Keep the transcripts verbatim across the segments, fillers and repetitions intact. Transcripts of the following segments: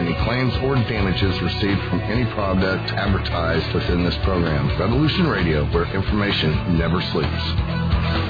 any claims or damages received from any product advertised within this program. Revolution Radio, where information never sleeps.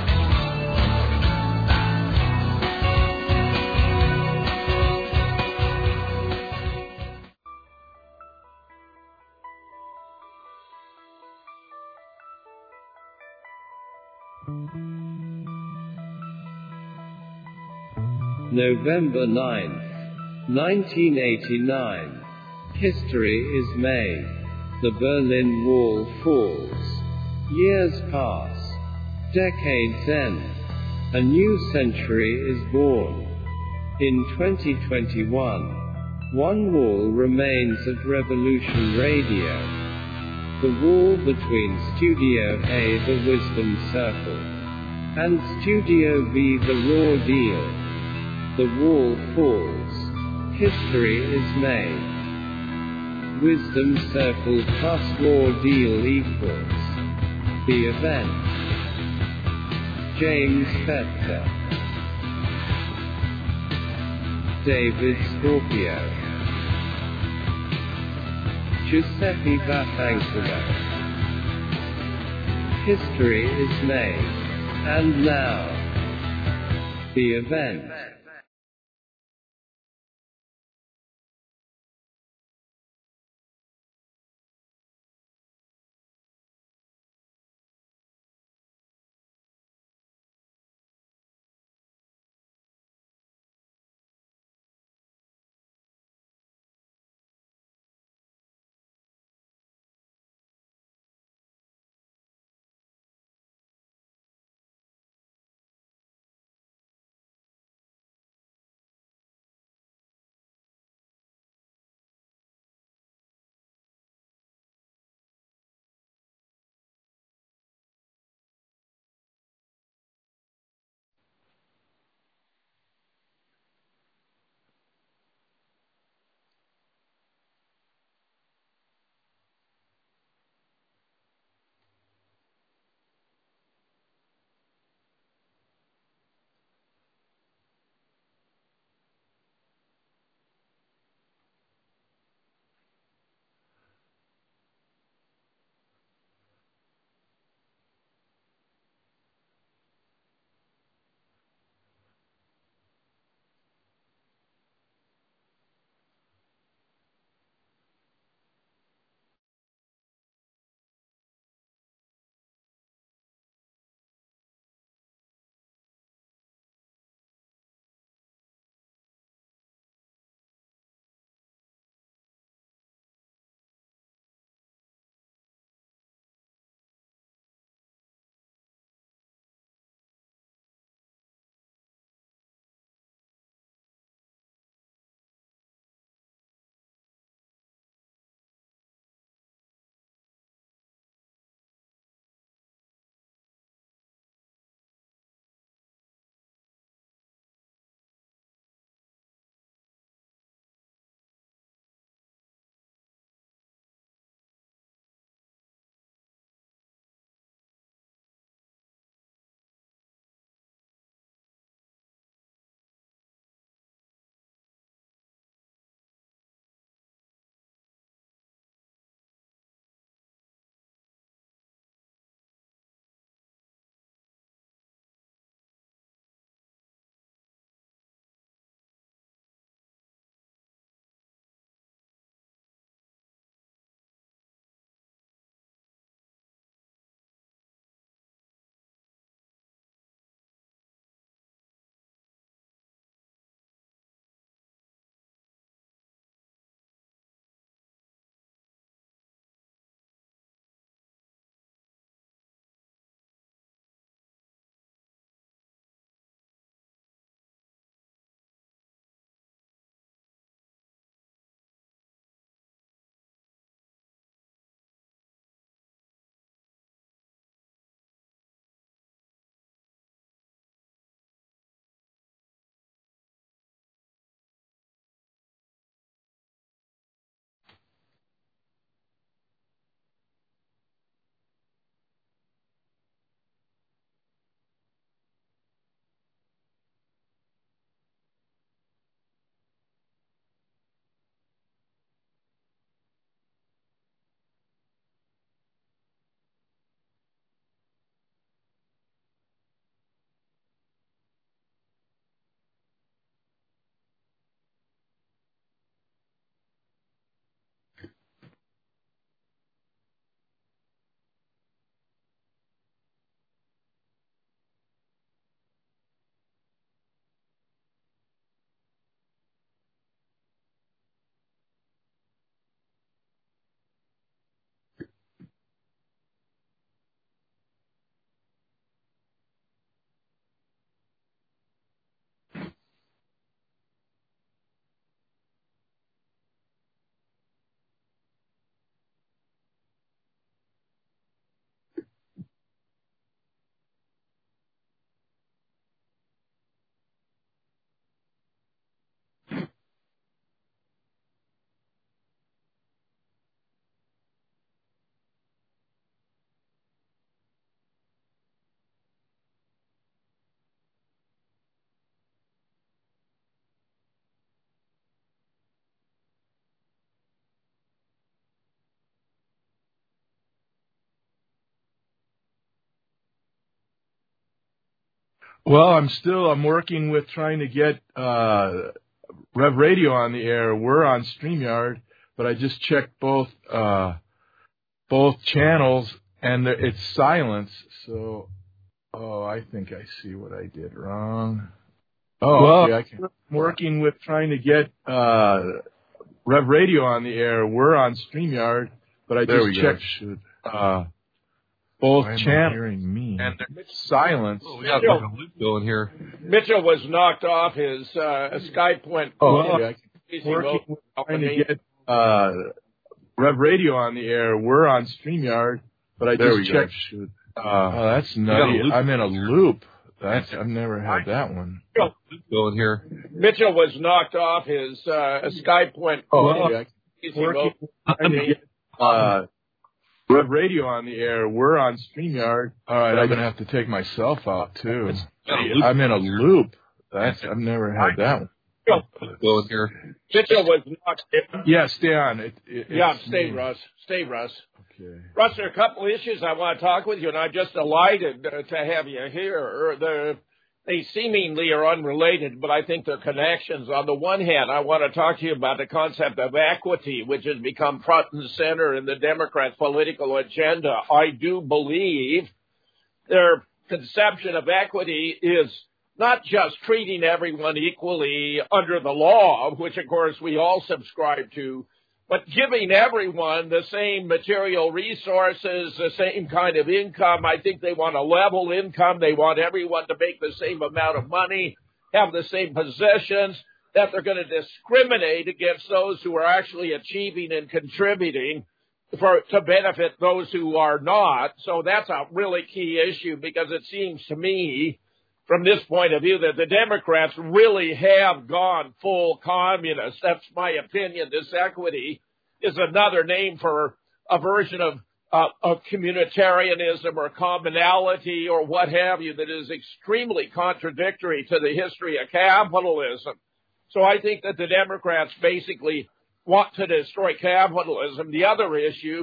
November ninth, nineteen eighty-nine. History is made. The Berlin Wall falls. Years pass. Decades end. A new century is born. In twenty twenty-one, one wall remains at Revolution Radio. The wall between Studio A, the Wisdom Circle, and Studio B, the Raw Deal. The wall falls. History is made. Wisdom Circle plus Raw Deal equals the event. James Fetzer, David Scorpio, Giuseppe Vaffanculo. History is made. And now, the event. Well, I'm still, I'm working with trying to get uh, Rev Radio on the air. We're on StreamYard, but I just checked both uh, both channels, and it's silence. So, oh, I think I see what I did wrong. Oh, well, okay, I can. I'm working with trying to get uh, Rev Radio on the air. We're on StreamYard, but I there just checked uh, both Why channels. Hearing me? And it's silence. Oh, we got like a loop going here. Mitchell was knocked off. His uh, Skype went. Oh, okay. I'm working with trying to get uh, Rev Radio on the air. We're on StreamYard, but I there just checked. Uh, oh, that's nutty. I'm in a loop. That's, I've never had that one. Going here. Mitchell was knocked off. His uh, Skype went. Oh, okay. I'm working with trying to get uh, Rev Radio on the air. We're on StreamYard. All right, I'm gonna have to take myself out too. I'm in a loop. That's I've never had that one. Going here. Mitchell was knocked. Yeah, stay on. It, it, yeah, stay, Russ. Stay, Russ. Okay. Russ, there are a couple of issues I want to talk with you, and I'm just delighted uh, to have you here. The, they seemingly are unrelated, but I think they're connections. On the one hand, I want to talk to you about the concept of equity, which has become front and center in the Democrats' political agenda. I do believe their conception of equity is not just treating everyone equally under the law, which, of course, we all subscribe to, but giving everyone the same material resources, the same kind of income. I think they want a level income. They want everyone to make the same amount of money, have the same positions, that they're going to discriminate against those who are actually achieving and contributing for to benefit those who are not. So that's a really key issue, because it seems to me, from this point of view, that the Democrats really have gone full communist. That's my opinion. This equity is another name for a version of, uh, of communitarianism or commonality or what have you that is extremely contradictory to the history of capitalism. So I think that the Democrats basically want to destroy capitalism. The other issue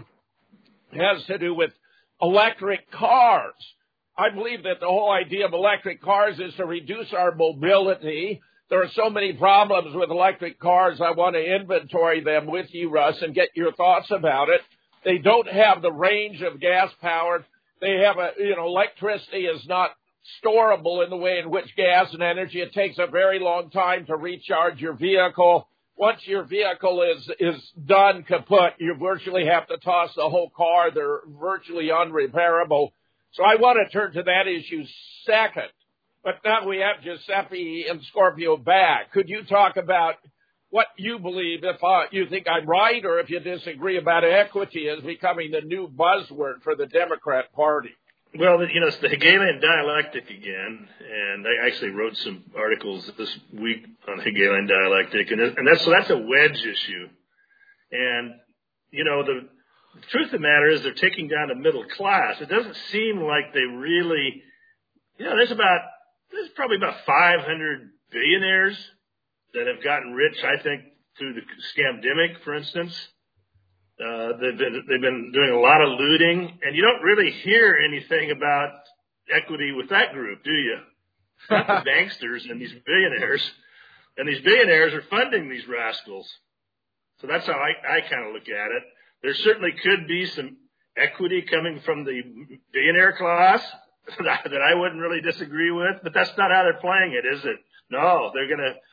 has to do with electric cars. I believe that the whole idea of electric cars is to reduce our mobility. There are so many problems with electric cars. I want to inventory them with you, Russ, and get your thoughts about it. They don't have the range of gas-powered. They have a, you know, electricity is not storable in the way in which gas and energy. It takes a very long time to recharge your vehicle. Once your vehicle is, is done kaput, you virtually have to toss the whole car. They're virtually unrepairable. So I want to turn to that issue second. But now we have Giuseppe and Scorpio back. Could you talk about what you believe, if uh, you think I'm right or if you disagree, about equity as becoming the new buzzword for the Democrat Party? Well, you know, it's the Hegelian dialectic again, and I actually wrote some articles this week on Hegelian dialectic, and, and that's, so that's a wedge issue. And, you know, the... The truth of the matter is they're taking down the middle class. It doesn't seem like they really, you know, there's about, there's probably about five hundred billionaires that have gotten rich, I think, through the scamdemic, for instance. Uh, they've been, they've been doing a lot of looting, and you don't really hear anything about equity with that group, do you? Not the banksters and these billionaires. And these billionaires are funding these rascals. So that's how I, I kind of look at it. There certainly could be some equity coming from the billionaire class that I wouldn't really disagree with, but that's not how they're playing it, is it? No, they're going to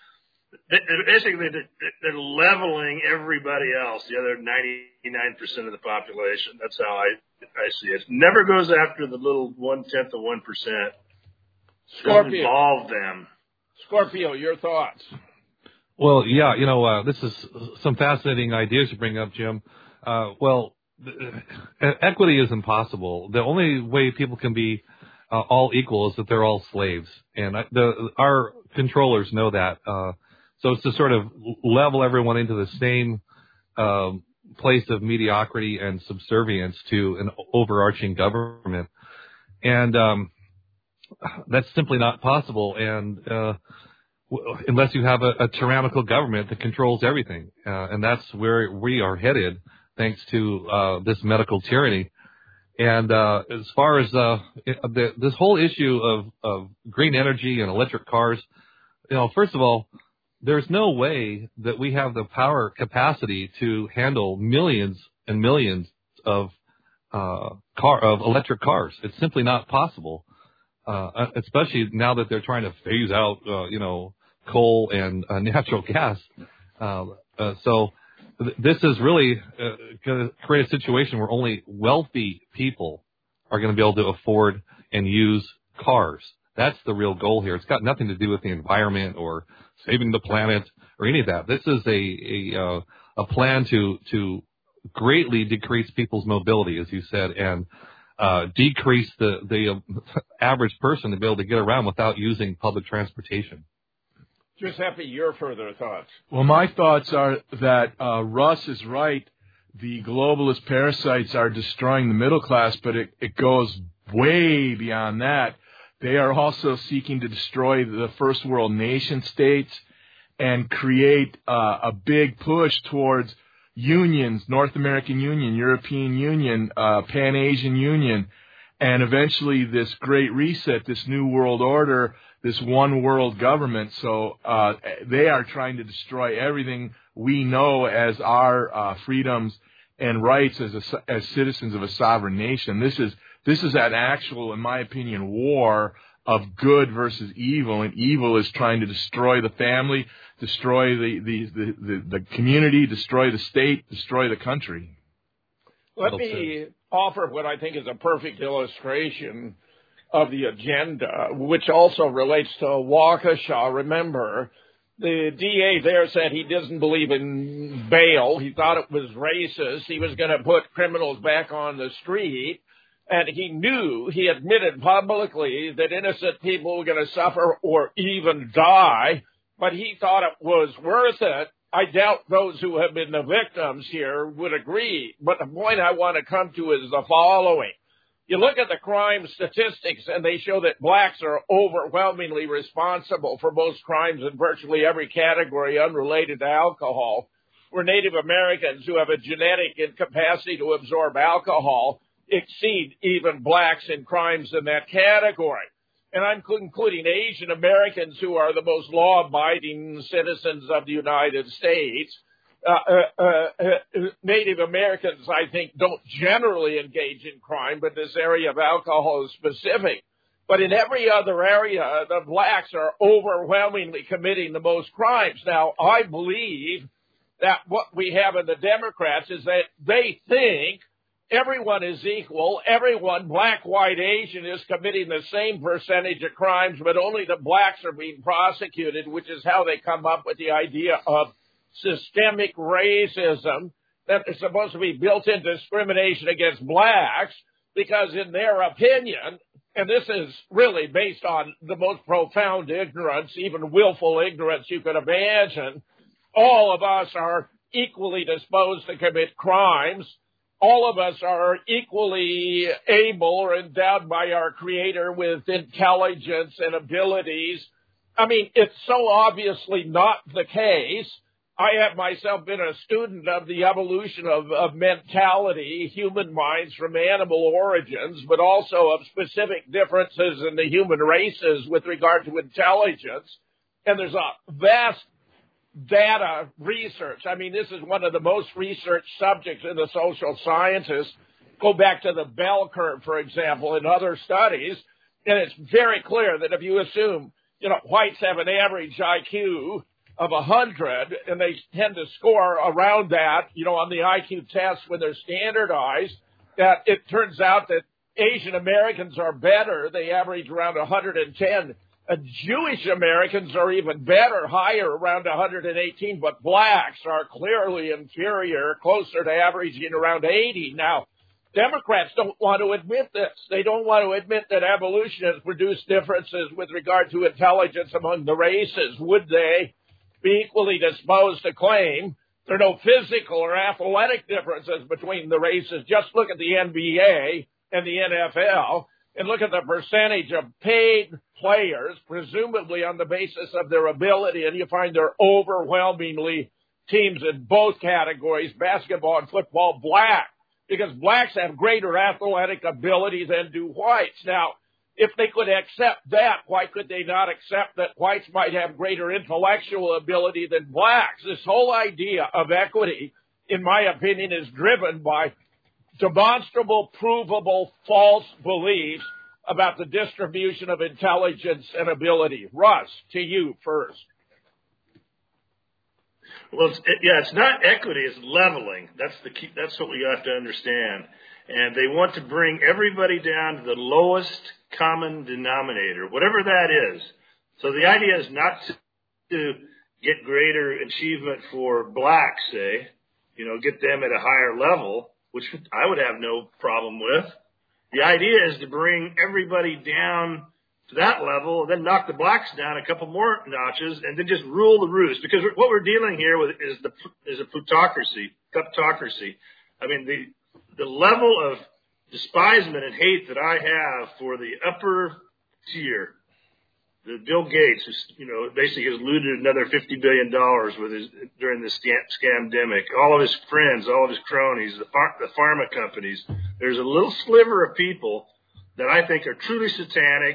– basically they're leveling everybody else, the other ninety-nine percent of the population. That's how I, I see it. It never goes after the little one-tenth of one percent. Scorpio. Involve them. Scorpio, your thoughts? Well, yeah, you know, uh, this is some fascinating ideas you bring up, Jim. Uh, well, equity is impossible. The only way people can be uh, all equal is that they're all slaves. And the, our controllers know that. Uh, so it's to sort of level everyone into the same um, place of mediocrity and subservience to an overarching government. And um, that's simply not possible. And uh, w- unless you have a, a tyrannical government that controls everything. Uh, and that's where we are headed, thanks to uh, this medical tyranny. And uh, as far as uh, the, this whole issue of, of green energy and electric cars, you know, first of all, there's no way that we have the power capacity to handle millions and millions of uh, car of electric cars. It's simply not possible, uh, especially now that they're trying to phase out, uh, you know, coal and uh, natural gas. Uh, uh, so th- this is really uh, going to create a situation where only wealthy people are going to be able to afford and use cars. That's the real goal here. It's got nothing to do with the environment or saving the planet or any of that. This is a a, uh, a plan to to greatly decrease people's mobility, as you said, and uh, decrease the the uh, average person to be able to get around without using public transportation. Giuseppe, your further thoughts? Well, my thoughts are that uh, Russ is right. The globalist parasites are destroying the middle class, but it, it goes way beyond that. They are also seeking to destroy the first world nation states and create uh, a big push towards unions, North American Union, European Union, uh, Pan-Asian Union, and eventually this great reset, this new world order, this one world government. So uh, they are trying to destroy everything we know as our uh, freedoms and rights as a, as citizens of a sovereign nation. This is This is an actual, in my opinion, war of good versus evil, and evil is trying to destroy the family, destroy the, the, the, the, the community, destroy the state, destroy the country. Let me offer what I think is a perfect illustration of the agenda, which also relates to Waukesha. Remember, the D A there said he doesn't believe in bail. He thought it was racist. He was going to put criminals back on the street. And he knew, he admitted publicly that innocent people were going to suffer or even die, but he thought it was worth it. I doubt those who have been the victims here would agree. But the point I want to come to is the following. You look at the crime statistics, and they show that blacks are overwhelmingly responsible for most crimes in virtually every category unrelated to alcohol. Where Native Americans who have a genetic incapacity to absorb alcohol exceed even blacks in crimes in that category. And I'm including Asian Americans, who are the most law-abiding citizens of the United States. Uh, uh, uh, Native Americans, I think, don't generally engage in crime, but this area of alcohol is specific. But in every other area, the blacks are overwhelmingly committing the most crimes. Now, I believe that what we have in the Democrats is that they think everyone is equal. Everyone, black, white, Asian, is committing the same percentage of crimes, but only the blacks are being prosecuted, which is how they come up with the idea of systemic racism, that there's supposed to be built-in discrimination against blacks, because in their opinion, and this is really based on the most profound ignorance, even willful ignorance you could imagine, all of us are equally disposed to commit crimes. All of us are equally able or endowed by our Creator with intelligence and abilities. I mean, it's so obviously not the case. I have myself been a student of the evolution of, of mentality, human minds from animal origins, but also of specific differences in the human races with regard to intelligence. And there's a vast data research. I mean, this is one of the most researched subjects in the social sciences. Go back to the bell curve, for example, in other studies, and it's very clear that if you assume, you know, whites have an average I Q of one hundred, and they tend to score around that, you know, on the I Q tests when they're standardized, that it turns out that Asian Americans are better. They average around one hundred ten. Uh, Jewish Americans are even better, higher, around one hundred eighteen, but blacks are clearly inferior, closer to averaging around eighty. Now, Democrats don't want to admit this. They don't want to admit that evolution has produced differences with regard to intelligence among the races. Would they be equally disposed to claim there are no physical or athletic differences between the races? Just look at the N B A and the N F L. And look at the percentage of paid players, presumably on the basis of their ability, and you find they're overwhelmingly teams in both categories, basketball and football, black. because blacks have greater athletic ability than do whites. Now, if they could accept that, why could they not accept that whites might have greater intellectual ability than blacks? This whole idea of equity, in my opinion, is driven by demonstrable, provable, false beliefs about the distribution of intelligence and ability. Russ, to you first. Well, it's, it, yeah, it's not equity; it's leveling. That's the key. That's what we have to understand. And they want to bring everybody down to the lowest common denominator, whatever that is. So the idea is not to, to get greater achievement for blacks, say, you know, get them at a higher level, which I would have no problem with. The idea is to bring everybody down to that level, and then knock the blacks down a couple more notches, and then just rule the roost. Because what we're dealing here with is the is a plutocracy, kleptocracy. I mean, the the level of despisement and hate that I have for the upper tier, the Bill Gates, who's, you know, basically has looted another fifty billion dollars with his during this scam, scamdemic. All of his friends, all of his cronies, the, phar, the pharma companies. There's a little sliver of people that I think are truly satanic.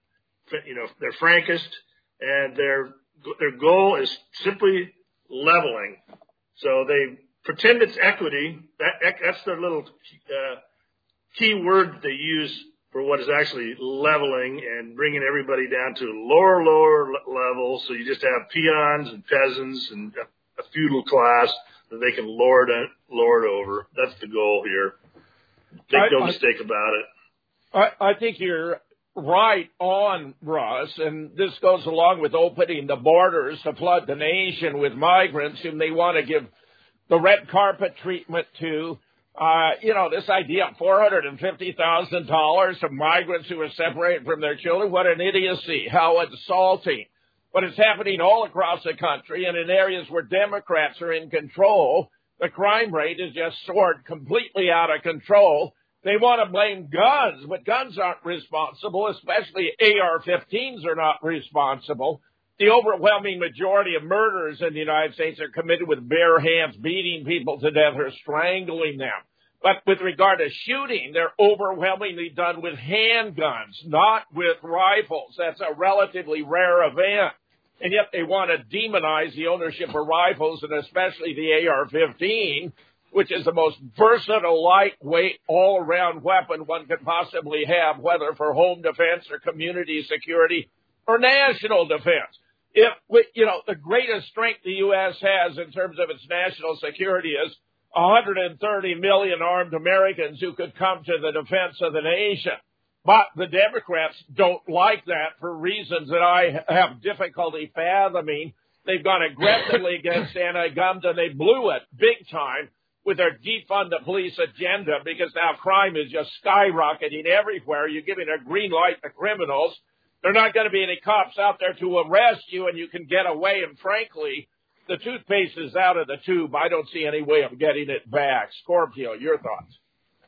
You know, they're frankist, and their their goal is simply leveling. So they pretend it's equity. That that's their little uh, key word that they use for what is actually leveling and bringing everybody down to a lower, lower level. So you just have peons and peasants and a feudal class that they can lord lord over. That's the goal here. Make I, no I, mistake about it. I, I think you're right on, Russ, and this goes along with opening the borders to flood the nation with migrants whom they want to give the red carpet treatment to. Uh, you know, this idea of four hundred fifty thousand dollars to migrants who are separated from their children, what an idiocy, how insulting. But it's happening all across the country, and in areas where Democrats are in control, the crime rate is just soared completely out of control. They want to blame guns, but guns aren't responsible, especially A R fifteens are not responsible. The overwhelming majority of murders in the United States are committed with bare hands, beating people to death or strangling them. But with regard to shooting, they're overwhelmingly done with handguns, not with rifles. That's a relatively rare event. And yet they want to demonize the ownership of rifles, and especially the A R fifteen, which is the most versatile, lightweight, all-around weapon one could possibly have, whether for home defense or community security or national defense. If, you know, the greatest strength the U S has in terms of its national security is one hundred thirty million armed Americans who could come to the defense of the nation. But the Democrats don't like that for reasons that I have difficulty fathoming. They've gone aggressively against anti-guns, and they blew it big time with their defund the police agenda, because now crime is just skyrocketing everywhere. You're giving a green light to criminals. There are not going to be any cops out there to arrest you, and you can get away. And frankly, the toothpaste is out of the tube. I don't see any way of getting it back. Scorpio, your thoughts?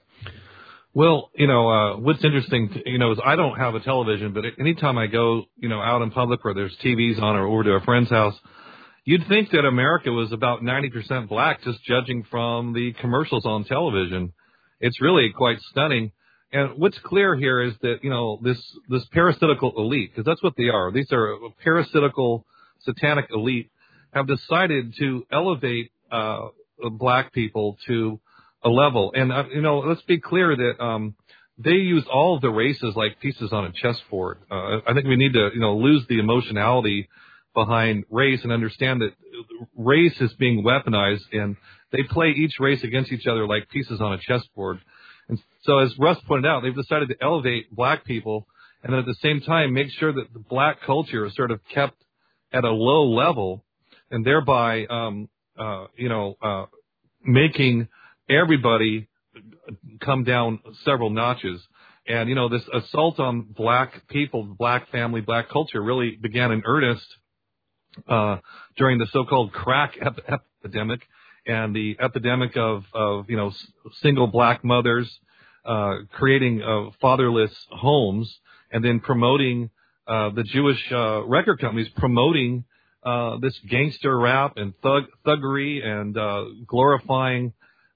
Well, you know, uh, what's interesting, to, you know, is I don't have a television, but anytime I go, you know, out in public where there's T Vs on or over to a friend's house, you'd think that America was about ninety percent black, just judging from the commercials on television. It's really quite stunning. And what's clear here is that, you know, this, this parasitical elite, because that's what they are. These are a parasitical, satanic elite, have decided to elevate uh, black people to a level. And, uh, you know, let's be clear that um, they use all of the races like pieces on a chessboard. Uh, I think we need to, you know, lose the emotionality behind race and understand that race is being weaponized, and they play each race against each other like pieces on a chessboard. And so, as Russ pointed out, they've decided to elevate black people, and then at the same time make sure that the black culture is sort of kept at a low level, and thereby, um, uh, you know, uh, making everybody come down several notches. And, you know, this assault on black people, black family, black culture really began in earnest uh, during the so-called crack ep- epidemic. And the epidemic of, of you know, s- single black mothers uh, creating uh, fatherless homes, and then promoting uh, the Jewish uh, record companies promoting uh, this gangster rap and thug thuggery and uh, glorifying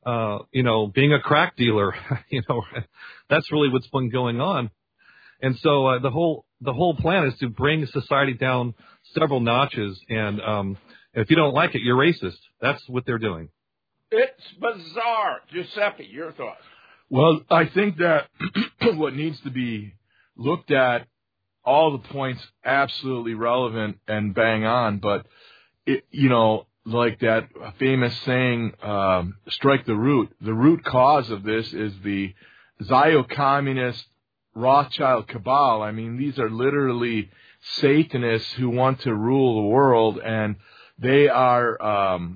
uh, you know, being a crack dealer. You know, that's really what's been going on. And so uh, the whole the whole plan is to bring society down several notches. And um, if you don't like it, you're racist. That's what they're doing. It's bizarre. Giuseppe, your thoughts? Well, I think that what needs to be looked at, all the points absolutely relevant and bang on, but, it, you know, like that famous saying, um, strike the root. The root cause of this is the Zio-communist Rothschild cabal. I mean, these are literally Satanists who want to rule the world, and they are, um,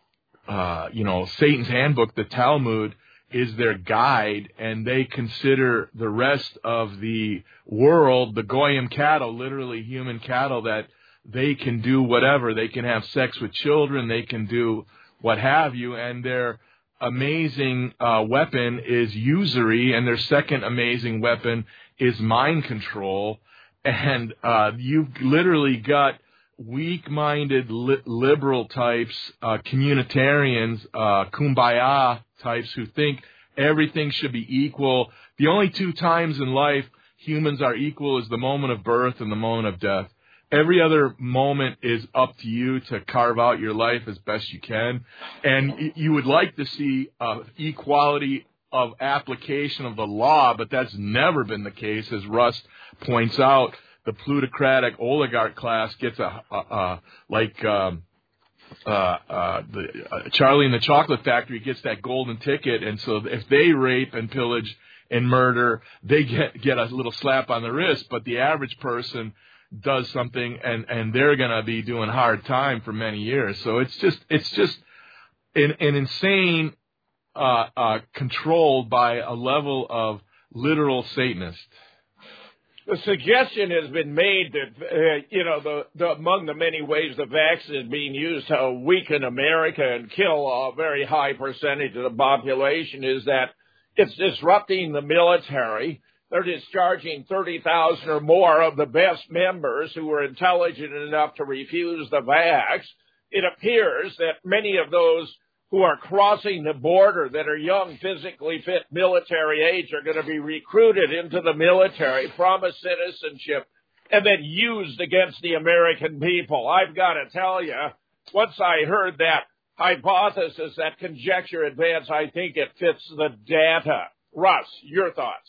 uh, you know, Satan's handbook, the Talmud, is their guide, and they consider the rest of the world, the Goyim cattle, literally human cattle, that they can do whatever. They can have sex with children, they can do what have you, and their amazing uh, weapon is usury, and their second amazing weapon is mind control. And uh, you've literally got weak-minded li- liberal types, uh, communitarians, uh, kumbaya types who think everything should be equal. The only two times in life humans are equal is the moment of birth and the moment of death. Every other moment is up to you to carve out your life as best you can. And you would like to see uh, equality of application of the law, but that's never been the case. As Russ points out, the plutocratic oligarch class gets a, a, a like um, uh, uh, the uh, Charlie and the Chocolate Factory gets that golden ticket, and so if they rape and pillage and murder, they get get a little slap on the wrist. But the average person does something, and, and they're going to be doing hard time for many years. So it's just it's just an, an insane uh, uh, controlled by a level of literal Satanist. The suggestion has been made that, uh, you know, the, the among the many ways the vaccine is being used to weaken America and kill a very high percentage of the population is that it's disrupting the military. They're discharging thirty thousand or more of the best members who were intelligent enough to refuse the vax. It appears that many of those who are crossing the border that are young, physically fit, military age are going to be recruited into the military, promised citizenship, and then used against the American people. I've got to tell you, once I heard that hypothesis, that conjecture advance, I think it fits the data. Russ, your thoughts?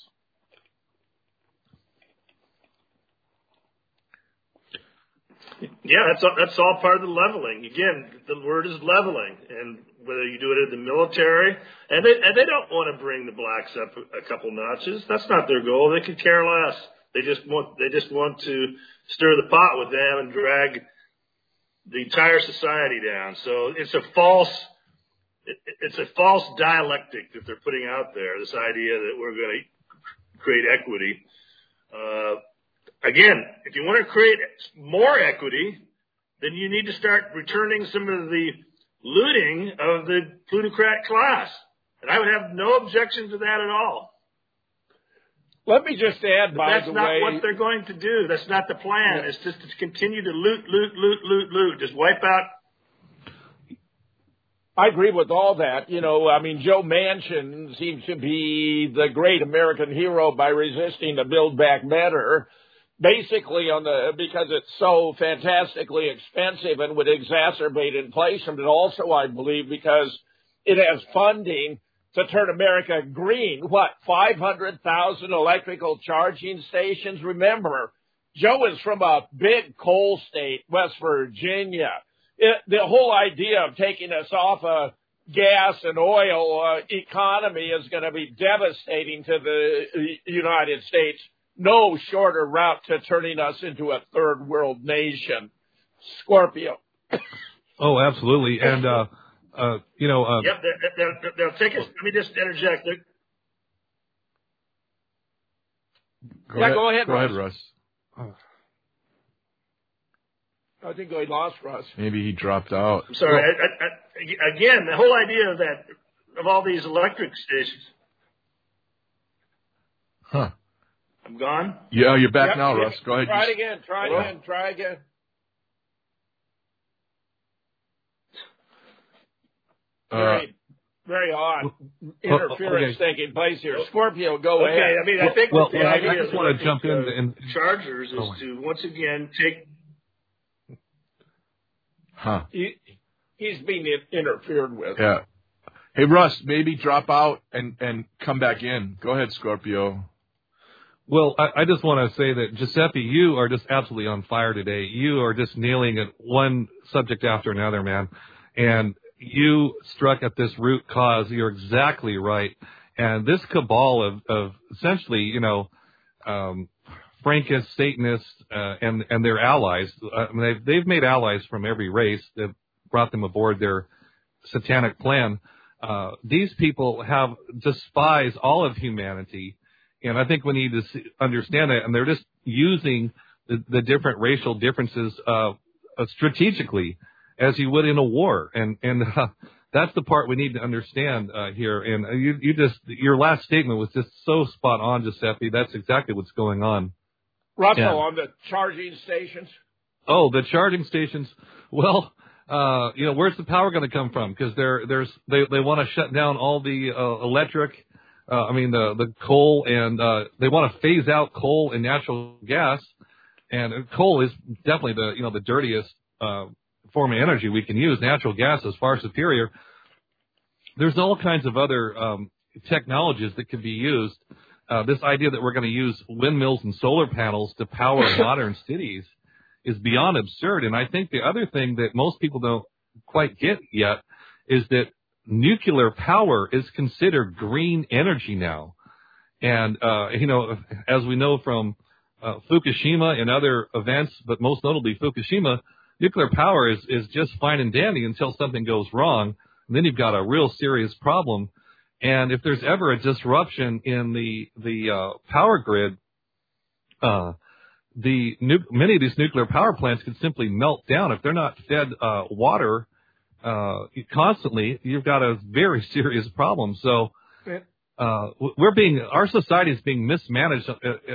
Yeah, that's all, that's all part of the leveling. Again, the word is leveling, and whether you do it in the military, and they and they don't want to bring the blacks up a, a couple notches. That's not their goal. They could care less. They just want they just want to stir the pot with them and drag the entire society down. So it's a false it, it's a false dialectic that they're putting out there. This idea that we're going to create equity. Uh, Again, if you want to create more equity, then you need to start returning some of the looting of the plutocrat class. And I would have no objection to that at all. Let me just add, but by that's the not way, what they're going to do. That's not the plan. Yeah. It's just to continue to loot, loot, loot, loot, loot. Just wipe out. I agree with all that. You know, I mean, Joe Manchin seems to be the great American hero by resisting the Build Back Better. Basically, on the because it's so fantastically expensive and would exacerbate inflation, but also, I believe, because it has funding to turn America green. What, five hundred thousand electrical charging stations? Remember, Joe is from a big coal state, West Virginia. It, the whole idea of taking us off a gas and oil uh, economy is going to be devastating to the United States. No shorter route to turning us into a third world nation. Scorpio. Oh, absolutely. And, uh, uh, you know, uh, yep, they'll, they'll, they'll take us. Let me just interject. They're... Go yeah, ahead. go ahead, go Russ. ahead, Russ. I think I lost Russ. Maybe he dropped out. I'm sorry. I, I, I, again, the whole idea of that, of all these electric stations. Huh. I'm gone? Yeah, you're back yep, now, yep. Russ. Go ahead. Try it again. Try it Hello? again. Try again. Uh, very odd oh, interference okay. taking place here. Scorpio, go okay, ahead. I mean, I think well, the well, idea I just want to jump in and Chargers is oh. to once again take. Huh. He, he's being interfered with. Yeah. Hey, Russ, maybe drop out and, and come back in. Go ahead, Scorpio. Well, I, I just want to say that, Giuseppe, you are just absolutely on fire today. You are just nailing it one subject after another, man. And you struck at this root cause. You're exactly right. And this cabal of, of essentially, you know, um, Frankists, Satanists, uh, and, and their allies, I mean, they've, they've made allies from every race that brought them aboard their satanic plan. Uh, these people have despised all of humanity. And I think we need to see, understand that. And they're just using the, the different racial differences, uh, uh, strategically, as you would in a war. And, and, uh, that's the part we need to understand, uh, here. And you, you just, your last statement was just so spot on, Giuseppe. That's exactly what's going on. Russell, yeah. on the charging stations? Oh, the charging stations. Well, uh, you know, where's the power going to come from? Because they're, there's, they, they want to shut down all the, uh, electric, uh, I mean, the, the coal, and, uh, they want to phase out coal and natural gas. And coal is definitely the, you know, the dirtiest, uh, form of energy we can use. Natural gas is far superior. There's all kinds of other, um, technologies that can be used. Uh, this idea that we're going to use windmills and solar panels to power modern cities is beyond absurd. And I think the other thing that most people don't quite get yet is that nuclear power is considered green energy now. And, uh, you know, as we know from uh, Fukushima and other events, but most notably Fukushima, nuclear power is, is just fine and dandy until something goes wrong. And then you've got a real serious problem. And if there's ever a disruption in the, the, uh, power grid, uh, the nu- many of these nuclear power plants could simply melt down. If they're not fed, uh, water, uh, constantly, you've got a very serious problem. So, uh, we're being, our society is being mismanaged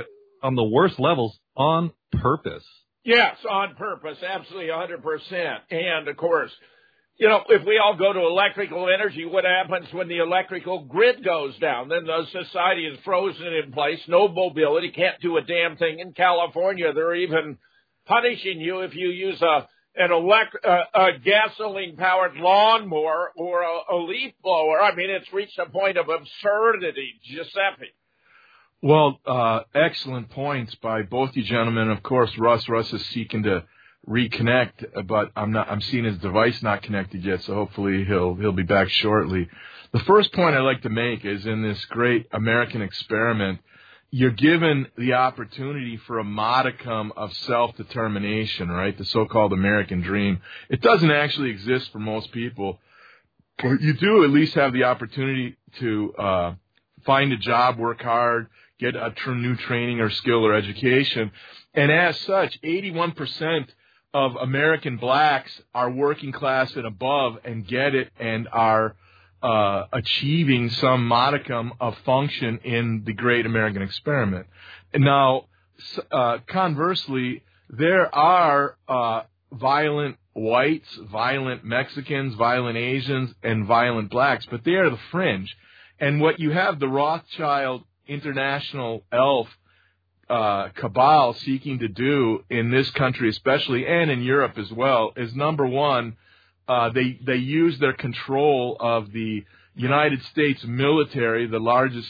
on the worst levels on purpose. Yes, on purpose, absolutely one hundred percent. And, of course, you know, if we all go to electrical energy, what happens when the electrical grid goes down? Then the society is frozen in place, no mobility, can't do a damn thing. In California, they're even punishing you if you use a an elect, uh, a gasoline-powered lawnmower or a, a leaf blower. I mean, it's reached a point of absurdity, Giuseppe. Well, uh, excellent points by both you gentlemen. Of course, Russ, Russ is seeking to reconnect, but I'm not, I'm seeing his device not connected yet, so hopefully he'll, he'll be back shortly. The first point I'd like to make is in this great American experiment, you're given the opportunity for a modicum of self-determination, right? The so-called American dream. It doesn't actually exist for most people, but you do at least have the opportunity to, uh, find a job, work hard, get a tr- new training or skill or education. And as such, eighty-one percent of American blacks are working class and above and get it and are uh, achieving some modicum of function in the great American experiment. And now, uh, conversely, there are uh, violent whites, violent Mexicans, violent Asians, and violent blacks, but they are the fringe. And what you have the Rothschild International Elf uh, cabal seeking to do in this country especially, and in Europe as well, is number one, uh, they, they use their control of the United States military, the largest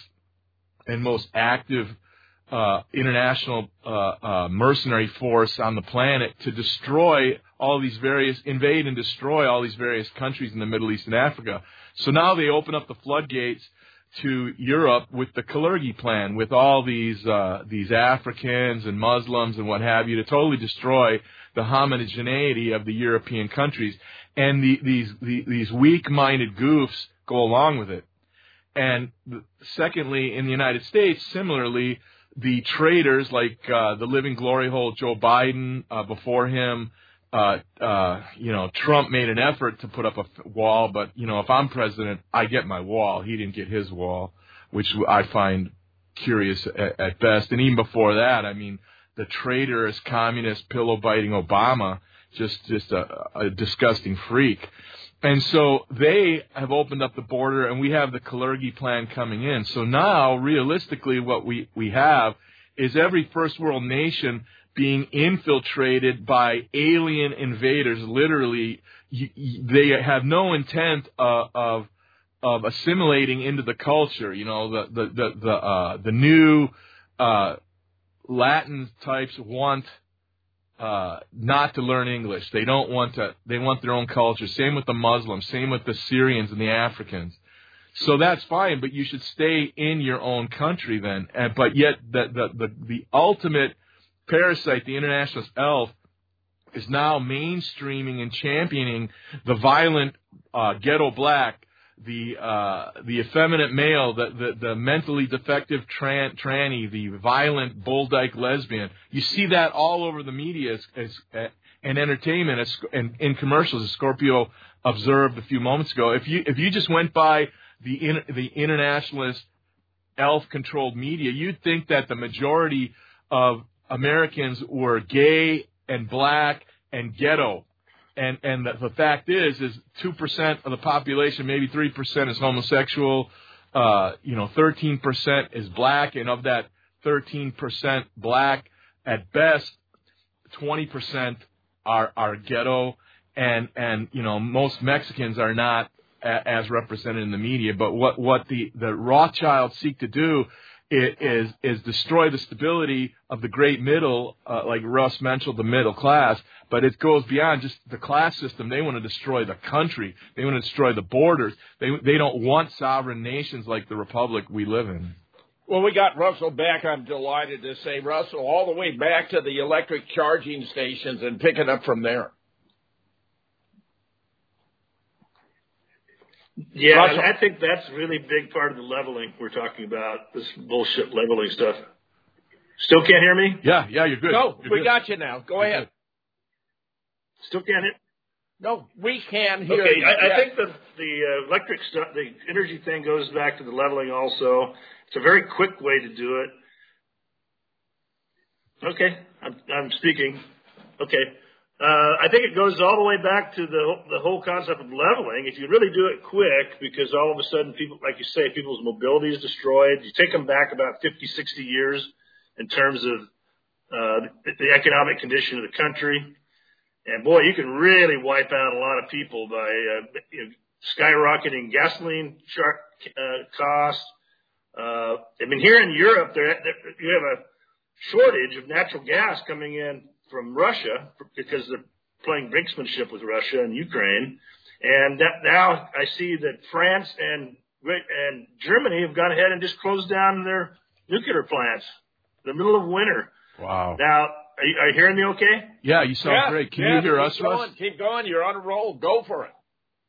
and most active uh, international uh, uh, mercenary force on the planet, to destroy all these various, invade and destroy all these various countries in the Middle East and Africa. So now they open up the floodgates to Europe with the Kalergi plan, with all these uh, these Africans and Muslims and what have you, to totally destroy the homogeneity of the European countries. And the, these the, these weak-minded goofs go along with it. And secondly, in the United States, similarly, the traitors like uh, the living glory hole Joe Biden, uh, before him, Uh, uh, you know, Trump made an effort to put up a wall, but, you know, if I'm president, I get my wall. He didn't get his wall, which I find curious at, at best. And even before that, I mean, the traitorous, communist, pillow-biting Obama, just, just a, a disgusting freak. And so they have opened up the border, and we have the Kalergi plan coming in. So now, realistically, what we, we have is every first world nation being infiltrated by alien invaders. Literally, you, you, they have no intent uh, of of assimilating into the culture. You know, the the the the, uh, the new uh, Latin types want uh, not to learn English. They don't want to. They want their own culture. Same with the Muslims. Same with the Syrians and the Africans. So that's fine, but you should stay in your own country then. And, but yet, the the the, the ultimate parasite, the internationalist elf, is now mainstreaming and championing the violent uh, ghetto black, the uh, the effeminate male, the, the, the mentally defective tran- tranny, the violent bull dyke lesbian. You see that all over the media as, as, uh, and entertainment as, and in commercials, as Scorpio observed a few moments ago. If you if you just went by the in, the internationalist elf-controlled media, you'd think that the majority of Americans were gay and black and ghetto. And and the, the fact is, is two percent of the population, maybe three percent is homosexual, uh, you know, thirteen percent is black, and of that thirteen percent black, at best, twenty percent are, are ghetto, and, and, you know, most Mexicans are not a, as represented in the media. But what, what the, the Rothschilds seek to do is is destroy the stability of the great middle, uh, like Russ mentioned, the middle class. But it goes beyond just the class system. They want to destroy the country. They want to destroy the borders. They they don't want sovereign nations like the republic we live in. Well, we got Russell back. I'm delighted to say, Russell, all the way back to the electric charging stations and pick it up from there. Yeah, Russell. I think that's a really big part of the leveling we're talking about, this bullshit leveling stuff. Still can't hear me? Yeah, yeah, you're good. No, you're we good. got you now. Go You're ahead. good. Still can't hear? No, we can hear Okay, you. I, Yeah. I think the, the uh, electric stuff, the energy thing goes back to the leveling also. It's a very quick way to do it. Okay, I'm, I'm speaking. Okay. Uh, I think it goes all the way back to the the whole concept of leveling. If you really do it quick, because all of a sudden people, like you say, people's mobility is destroyed. You take them back about fifty, sixty years in terms of uh, the, the economic condition of the country. And boy, you can really wipe out a lot of people by uh, you know, skyrocketing gasoline char- uh, costs. Uh, I mean, here in Europe, there, there you have a shortage of natural gas coming in from Russia because they're playing brinksmanship with Russia and Ukraine. And that now I see that France and and Germany have gone ahead and just closed down their nuclear plants in the middle of winter. Wow. Now, are you, are you hearing me okay? Yeah, you sound yeah, great. Can yeah, you hear keep us, going, Russ? Keep going. You're on a roll. Go for it.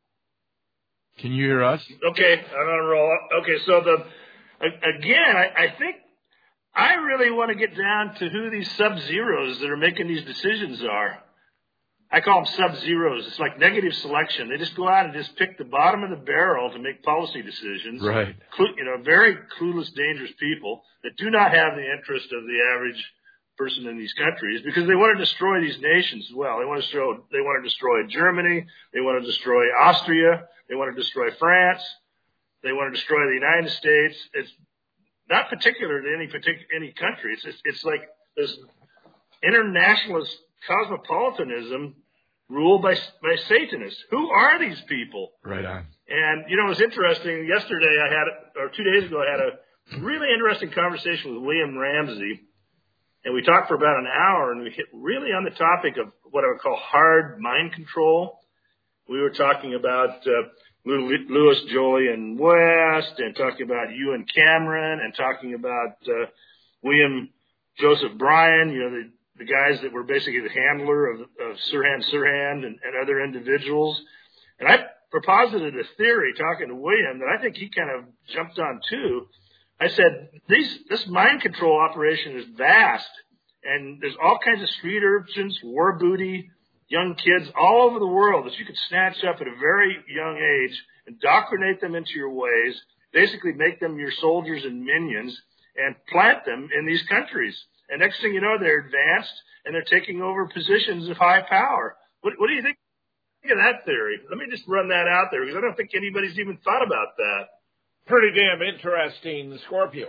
Can you hear us? Okay, I'm on a roll. Okay, so the again, I, I think I really want to get down to who these sub-zeros that are making these decisions are. I call them sub-zeros. It's like negative selection. They just go out and just pick the bottom of the barrel to make policy decisions. Right. You know, very clueless, dangerous people that do not have the interest of the average person in these countries, because they want to destroy these nations as well. They want to destroy, they want to destroy Germany. They want to destroy Austria. They want to destroy France. They want to destroy the United States. It's not particular to any particular any country. It's, it's it's like this internationalist cosmopolitanism ruled by by Satanists. Who are these people? Right on. And you know, it was interesting. Yesterday, I had, or two days ago, I had a really interesting conversation with William Ramsey, and we talked for about an hour, and we hit really on the topic of what I would call hard mind control. We were talking about uh, Louis Jolyon West, and talking about Ewan Cameron, and talking about uh, William Joseph Bryan, you know, the, the guys that were basically the handler of, of Sirhan Sirhan and, and other individuals. And I proposited a theory talking to William that I think he kind of jumped on too. I said, these, this mind control operation is vast, and there's all kinds of street urchins, war booty, young kids all over the world that you could snatch up at a very young age, indoctrinate them into your ways, basically make them your soldiers and minions, and plant them in these countries. And next thing you know, they're advanced, and they're taking over positions of high power. What, what do you think? of that theory? Let me just run that out there because I don't think anybody's even thought about that. Pretty damn interesting, Scorpio.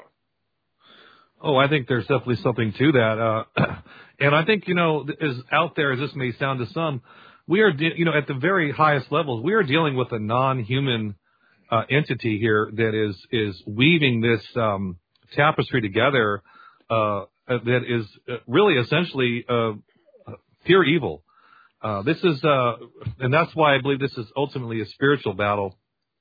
Oh, I think there's definitely something to that. Uh, and I think, you know, as out there as this may sound to some, we are, de- you know, at the very highest levels, we are dealing with a non-human uh, entity here that is is weaving this um, tapestry together uh, that is really essentially uh, pure evil. Uh, this is, uh, and that's why I believe this is ultimately a spiritual battle.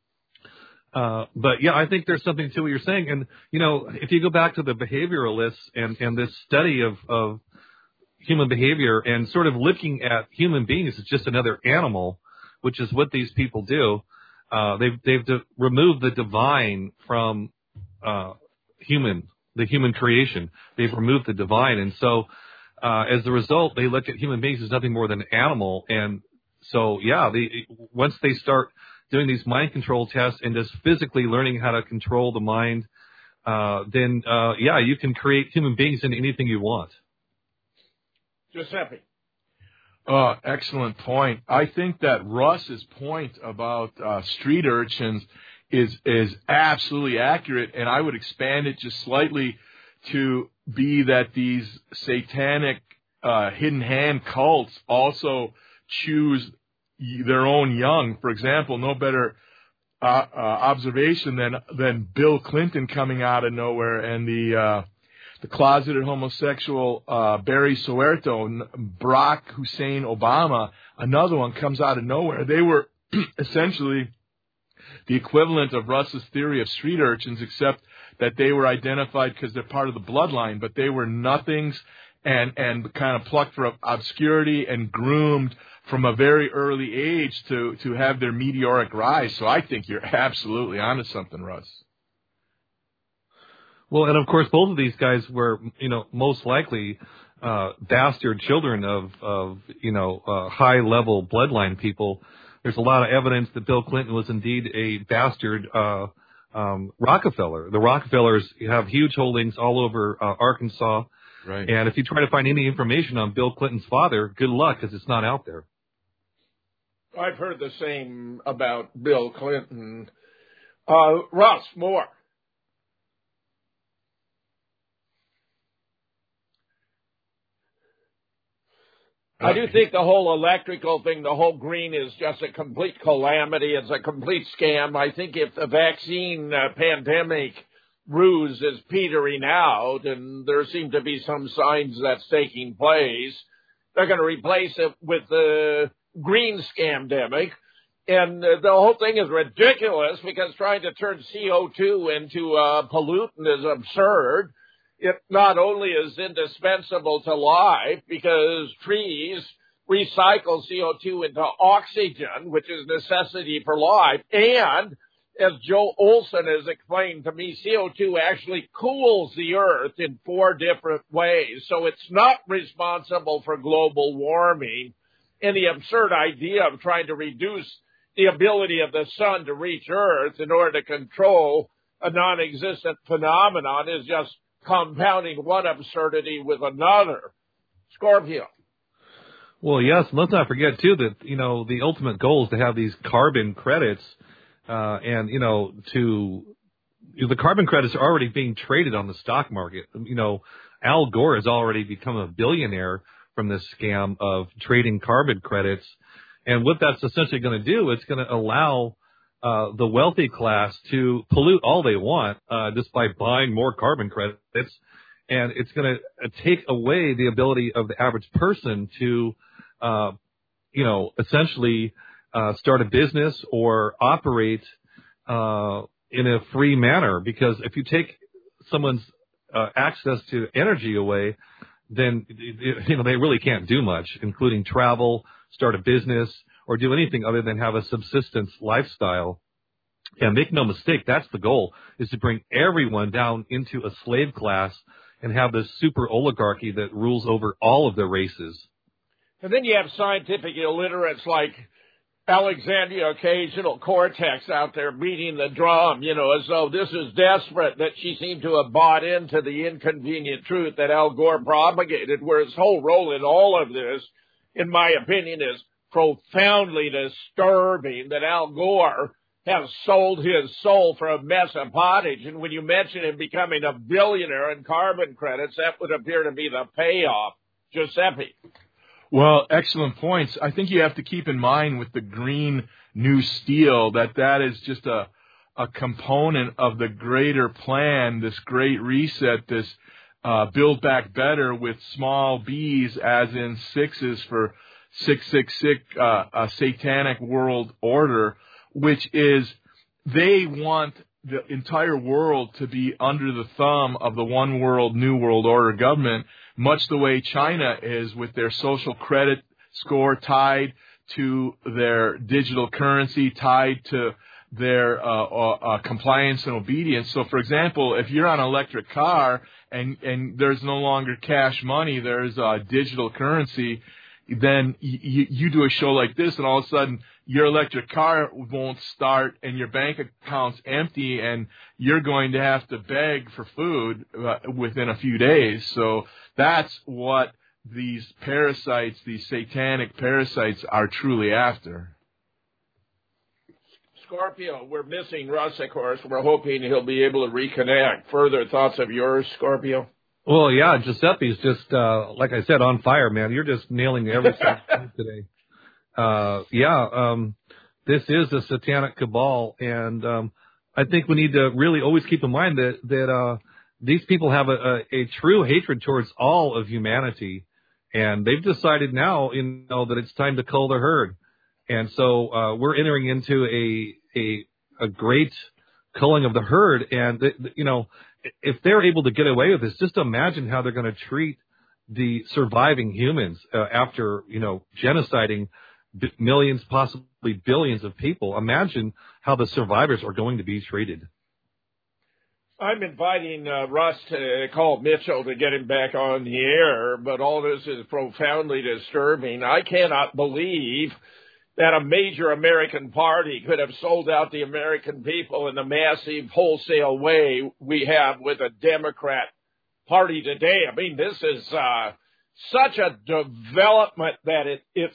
Uh, but yeah, I think there's something to what you're saying. And, you know, if you go back to the behavioralists and, and this study of, of human behavior and sort of looking at human beings as just another animal, which is what these people do, uh, they've, they've de- removed the divine from, uh, human, the human creation. They've removed the divine. And so, uh, as a result, they look at human beings as nothing more than an animal. And so, yeah, they, once they start doing these mind control tests and just physically learning how to control the mind, uh, then, uh, yeah, you can create human beings into anything you want. Giuseppe. Uh, excellent point. I think that Russ's point about uh, street urchins is is absolutely accurate, and I would expand it just slightly to be that these satanic uh, hidden hand cults also choose their own young. For example, no better uh, uh, observation than than Bill Clinton coming out of nowhere and the uh, the closeted homosexual uh, Barry Soetoro, Barack Hussein Obama, another one comes out of nowhere. They were essentially the equivalent of Russ's theory of street urchins, except that they were identified because they're part of the bloodline, but they were nothings and and kind of plucked from obscurity and groomed from a very early age to, to have their meteoric rise. So I think you're absolutely onto something, Russ. Well, and of course, both of these guys were, you know, most likely uh, bastard children of, of you know, uh, high-level bloodline people. There's a lot of evidence that Bill Clinton was indeed a bastard uh, um, Rockefeller. The Rockefellers have huge holdings all over uh, Arkansas. Right. And if you try to find any information on Bill Clinton's father, good luck, because it's not out there. I've heard the same about Bill Clinton. Uh, Russ, more. I do think the whole electrical thing, the whole green is just a complete calamity. It's a complete scam. I think if the vaccine uh, pandemic ruse is petering out, and there seem to be some signs that's taking place, they're going to replace it with the green scamdemic. And uh, the whole thing is ridiculous because trying to turn C O two into a pollutant is absurd. It not only is indispensable to life because trees recycle C O two into oxygen, which is necessity for life, and as Joe Olson has explained to me, C O two actually cools the earth in four different ways. So it's not responsible for global warming. And the absurd idea of trying to reduce the ability of the sun to reach Earth in order to control a non-existent phenomenon is just compounding one absurdity with another. Scorpio. Well, yes, let's not forget, too, that, you know, the ultimate goal is to have these carbon credits, uh, and, you know, to, the carbon credits are already being traded on the stock market. You know, Al Gore has already become a billionaire from this scam of trading carbon credits. And what that's essentially going to do, it's going to allow uh, the wealthy class to pollute all they want uh, just by buying more carbon credits. And it's going to take away the ability of the average person to, uh, you know, essentially uh, start a business or operate uh, in a free manner. Because if you take someone's uh, access to energy away, then, you know, they really can't do much, including travel, start a business, or do anything other than have a subsistence lifestyle. And make no mistake, that's the goal, is to bring everyone down into a slave class and have this super oligarchy that rules over all of the races. And then you have scientific illiterates like Alexandria Ocasio-Cortez out there beating the drum, you know, as though this is desperate, that she seemed to have bought into the inconvenient truth that Al Gore propagated, where his whole role in all of this, in my opinion, is profoundly disturbing that Al Gore has sold his soul for a mess of pottage. And when you mention him becoming a billionaire in carbon credits, that would appear to be the payoff. Giuseppe. Well, excellent points. I think you have to keep in mind with the Green New Steel that that is just a, a component of the greater plan, this great reset, this uh, build back better with small b's as in sixes for six six six, uh, a satanic world order, which is they want the entire world to be under the thumb of the one world, new world order government, much the way China is with their social credit score tied to their digital currency, tied to their uh, uh, compliance and obedience. So, for example, if you're on an electric car and, and there's no longer cash money, there's uh, digital currency, then you, you do a show like this and all of a sudden your electric car won't start and your bank account's empty and you're going to have to beg for food uh, within a few days. So that's what these parasites, these satanic parasites, are truly after. Scorpio, we're missing Russ, of course. We're hoping he'll be able to reconnect. Further thoughts of yours, Scorpio? Well, yeah, Giuseppe's just, uh, like I said, on fire, man. You're just nailing everything today. Uh, yeah, um, this is a satanic cabal, and um, I think we need to really always keep in mind that, that uh, these people have a, a, a true hatred towards all of humanity, and they've decided now, you know, that it's time to cull the herd. And so uh, we're entering into a, a a great culling of the herd, and, th- you know, if they're able to get away with this, just imagine how they're going to treat the surviving humans uh, after, you know, genociding b- millions, possibly billions of people. Imagine how the survivors are going to be treated. I'm inviting uh, Russ to call Mitchell to get him back on the air, but all this is profoundly disturbing. I cannot believe that a major American party could have sold out the American people in the massive wholesale way we have with a Democrat party today. I mean, this is uh, such a development that it, it's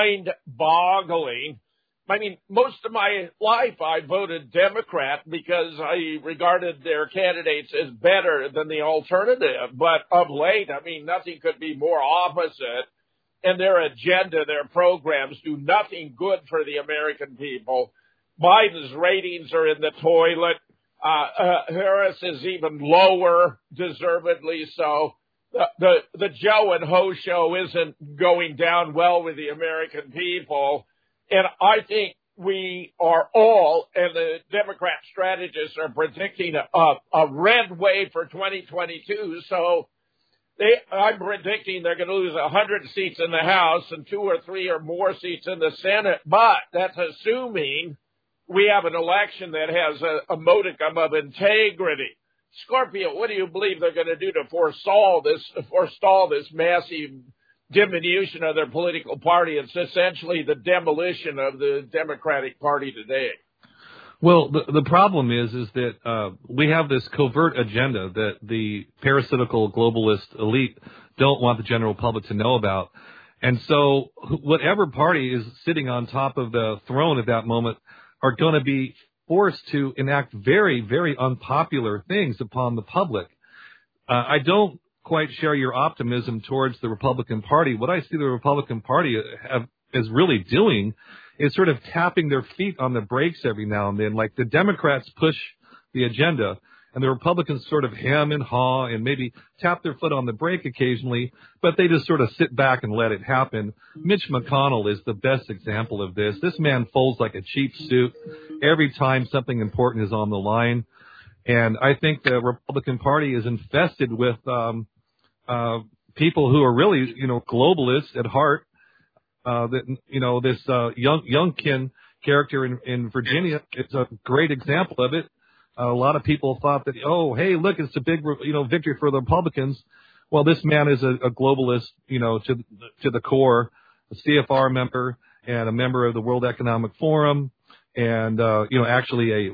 mind-boggling. I mean, most of my life I voted Democrat because I regarded their candidates as better than the alternative. But of late, I mean, nothing could be more opposite. And their agenda, their programs do nothing good for the American people. Biden's ratings are in the toilet. Uh, uh, Harris is even lower, deservedly so. The, the, the Joe and Ho show isn't going down well with the American people. And I think we are all, and the Democrat strategists are predicting a, a red wave for twenty twenty-two. So They, I'm predicting they're going to lose one hundred seats in the House and two or three or more seats in the Senate. But that's assuming we have an election that has a, a modicum of integrity. Scorpio, what do you believe they're going to do to forestall this, forestall this massive diminution of their political party? It's essentially the demolition of the Democratic Party today. Well, the, the problem is, is that uh, we have this covert agenda that the parasitical globalist elite don't want the general public to know about. And so whatever party is sitting on top of the throne at that moment are going to be forced to enact very, very unpopular things upon the public. Uh, I don't quite share your optimism towards the Republican Party. What I see the Republican Party have, is really doing is sort of tapping their feet on the brakes every now and then. Like the Democrats push the agenda and the Republicans sort of hem and haw and maybe tap their foot on the brake occasionally, but they just sort of sit back and let it happen. Mitch McConnell is the best example of this. This man folds like a cheap suit every time something important is on the line. And I think the Republican Party is infested with um, uh, people who are really, you know, globalists at heart. Uh, that, you know, this, uh, young, Youngkin character in, in Virginia is a great example of it. Uh, a lot of people thought that, oh, hey, look, it's a big, you know, victory for the Republicans. Well, this man is a, a globalist, you know, to, to the core, a C F R member and a member of the World Economic Forum and, uh, you know, actually a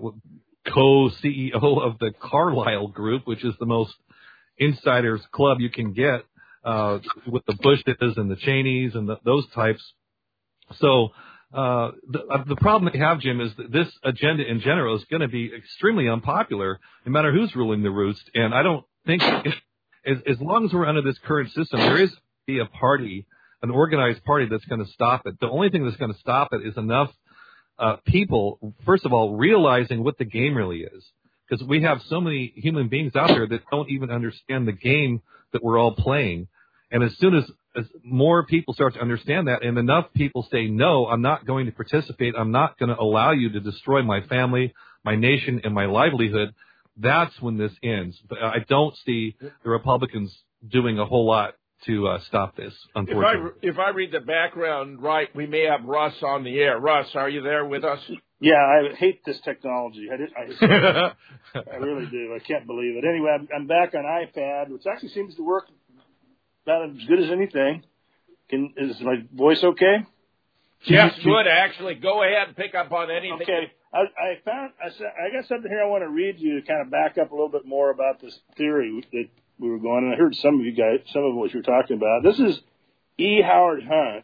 co-C E O of the Carlyle Group, which is the most insiders club you can get. Uh, with the Bushes and the Cheneys and the, those types. So uh, the, uh, the problem they have, Jim, is that this agenda in general is going to be extremely unpopular no matter who's ruling the roost. And I don't think, it, as, as long as we're under this current system, there is be a party, an organized party that's going to stop it. The only thing that's going to stop it is enough uh, people, first of all, realizing what the game really is. Because we have so many human beings out there that don't even understand the game that we're all playing. And as soon as, as more people start to understand that and enough people say, no, I'm not going to participate, I'm not going to allow you to destroy my family, my nation, and my livelihood, that's when this ends. But I don't see the Republicans doing a whole lot to uh, stop this, unfortunately. If I, if I read the background right, we may have Russ on the air. Russ, are you there with us? Yeah, I hate this technology. I, did, I, I really do. I can't believe it. Anyway, I'm, I'm back on iPad, which actually seems to work about as good as anything. Can, is my voice okay? Yes, good, actually. Go ahead and pick up on anything. Okay. I, I found I, I got something here I want to read you to kind of back up a little bit more about this theory that we were going. And I heard some of you guys, some of what you were talking about. This is E. Howard Hunt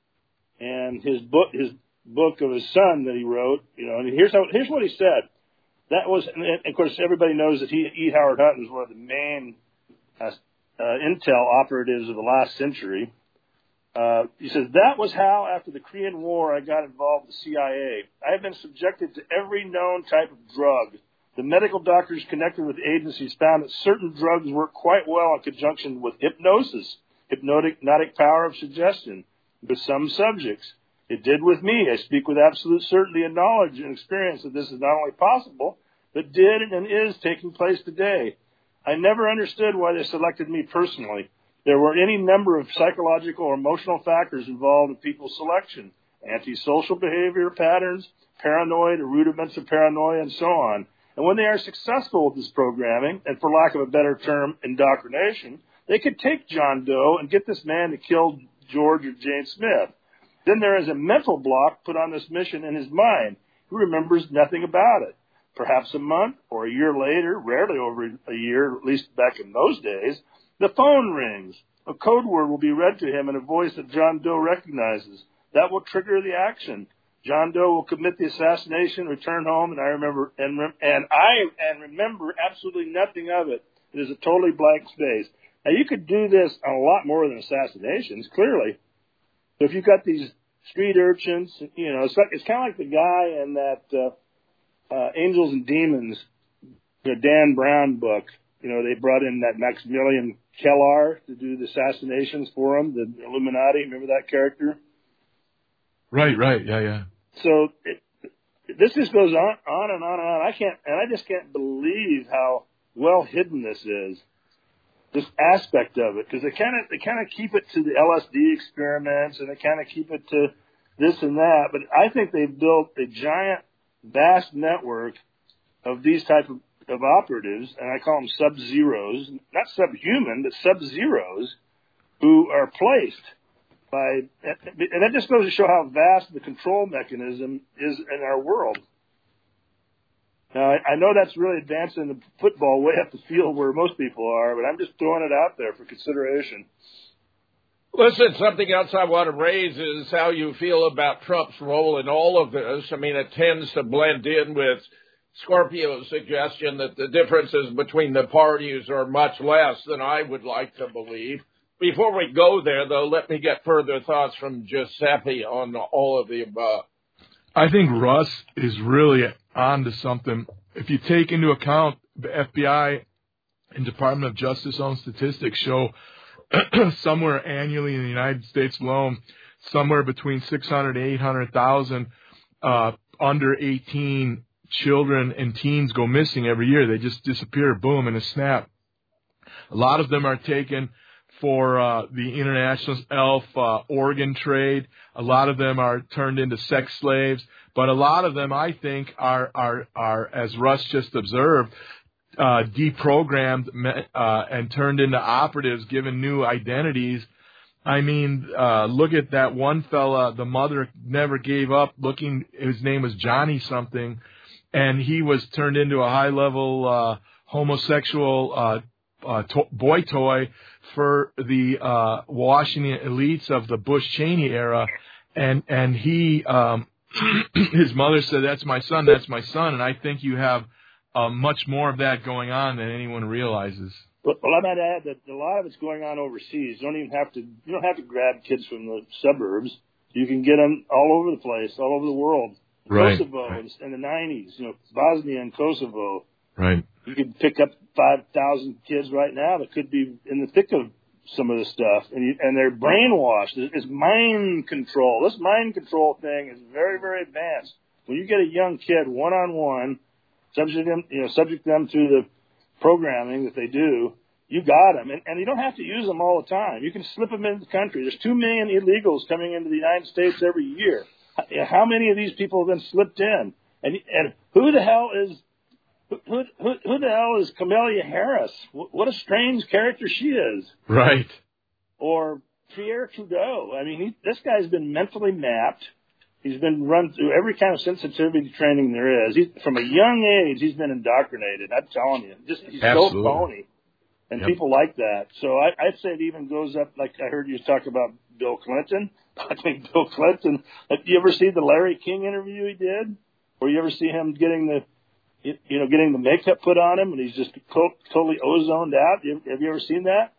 and his book, his book of his son that he wrote. You know, and here's how here's what he said. That was, and of course, everybody knows that he, E. Howard Hunt was one of the main uh, uh, intel operatives of the last century. Uh, he says, that was how, after the Korean War, I got involved with the C I A. I have been subjected to every known type of drug. The medical doctors connected with agencies found that certain drugs work quite well in conjunction with hypnosis, hypnotic, hypnotic power of suggestion, with some subjects. It did with me. I speak with absolute certainty and knowledge and experience that this is not only possible, but did and is taking place today. I never understood why they selected me personally. There were any number of psychological or emotional factors involved in people's selection, antisocial behavior patterns, paranoid or rudiments of paranoia, and so on. And when they are successful with this programming, and for lack of a better term, indoctrination, they could take John Doe and get this man to kill George or Jane Smith. Then there is a mental block put on this mission in his mind. He remembers nothing about it. Perhaps a month or a year later, rarely over a year, at least back in those days, the phone rings. A code word will be read to him in a voice that John Doe recognizes. That will trigger the action. John Doe will commit the assassination, return home, and I remember and and I and remember absolutely nothing of it. It is a totally blank space. Now you could do this on a lot more than assassinations, clearly. So if you've got these street urchins, you know, it's like, it's kind of like the guy in that uh, uh, Angels and Demons, the Dan Brown book. You know, they brought in that Maximilian Kellar to do the assassinations for him, the Illuminati. Remember that character? Right, right, yeah, yeah. So it, this just goes on, on and on and on. I can't, and I just can't believe how well hidden this is, this aspect of it, because they kind of they kind of keep it to the L S D experiments, and they kind of keep it to this and that. But I think they've built a giant, vast network of these type of of operatives, and I call them sub-zeros, not subhuman, but sub-zeros, who are placed by, and that just goes to show how vast the control mechanism is in our world. Now, I know that's really advancing the football way up the field where most people are, but I'm just throwing it out there for consideration. Listen, something else I want to raise is how you feel about Trump's role in all of this. I mean, it tends to blend in with Scorpio's suggestion that the differences between the parties are much less than I would like to believe. Before we go there, though, let me get further thoughts from Giuseppe on all of the above. I think Russ is really on to something. If you take into account the F B I and Department of Justice own statistics show somewhere annually in the United States alone, somewhere between six hundred to eight hundred thousand uh, under eighteen children and teens go missing every year. They just disappear, boom, in a snap. A lot of them are taken for uh, the international elf uh, organ trade. A lot of them are turned into sex slaves. But a lot of them, I think, are, are, are as Russ just observed, uh, deprogrammed uh, and turned into operatives, given new identities. I mean, uh, look at that one fella, the mother never gave up looking, his name was Johnny something, and he was turned into a high-level uh, homosexual uh, uh, to- boy toy for the uh, Washington elites of the Bush-Cheney era. and and he, um, his mother said, "That's my son. That's my son." And I think you have uh, much more of that going on than anyone realizes. Well, I might add that a lot of it's going on overseas. You don't even have to. You don't have to grab kids from the suburbs. You can get them all over the place, all over the world. Right. Kosovo right. in the nineties, you know, Bosnia and Kosovo. Right. You could pick up five thousand kids right now that could be in the thick of some of this stuff, and you, and they're brainwashed. It's mind control. This mind control thing is very, very advanced. When you get a young kid one on one, subject them, you know, subject them to the programming that they do, you got them. And, and you don't have to use them all the time. You can slip them into the country. There's two million illegals coming into the United States every year. How many of these people have been slipped in? And and who the hell is who who, who the hell is Camelia Harris? What a strange character she is. Right. Or Pierre Trudeau. I mean, he, this guy's been mentally mapped. He's been run through every kind of sensitivity training there is. He's, from a young age, he's been indoctrinated. I'm telling you, just he's Absolutely. so phony, and Yep. people like that. So I, I'd say it even goes up. Like I heard you talk about Bill Clinton. I think Bill Clinton. Have you ever see the Larry King interview he did? Or you ever see him getting the, you know, getting the makeup put on him, and he's just to- totally ozoned out? You, have you ever seen that?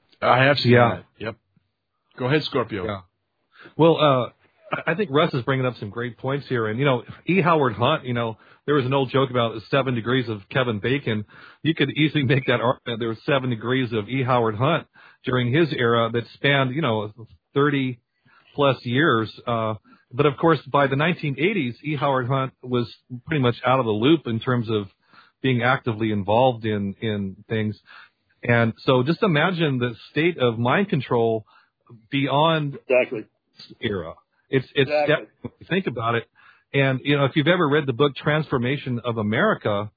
I have seen Yeah. that. Yep. Go ahead, Scorpio. Yeah. Well, uh, I think Russ is bringing up some great points here. And, you know, E. Howard Hunt, you know, there was an old joke about the seven degrees of Kevin Bacon. You could easily make that argument. There were seven degrees of E. Howard Hunt during his era that spanned, you know, thirty plus years. Uh, but, of course, by the nineteen eighties, E. Howard Hunt was pretty much out of the loop in terms of being actively involved in, in things. And so just imagine the state of mind control beyond Exactly. this era. It's it's Exactly. when you think about it, and you know if you've ever read the book Transformation of America,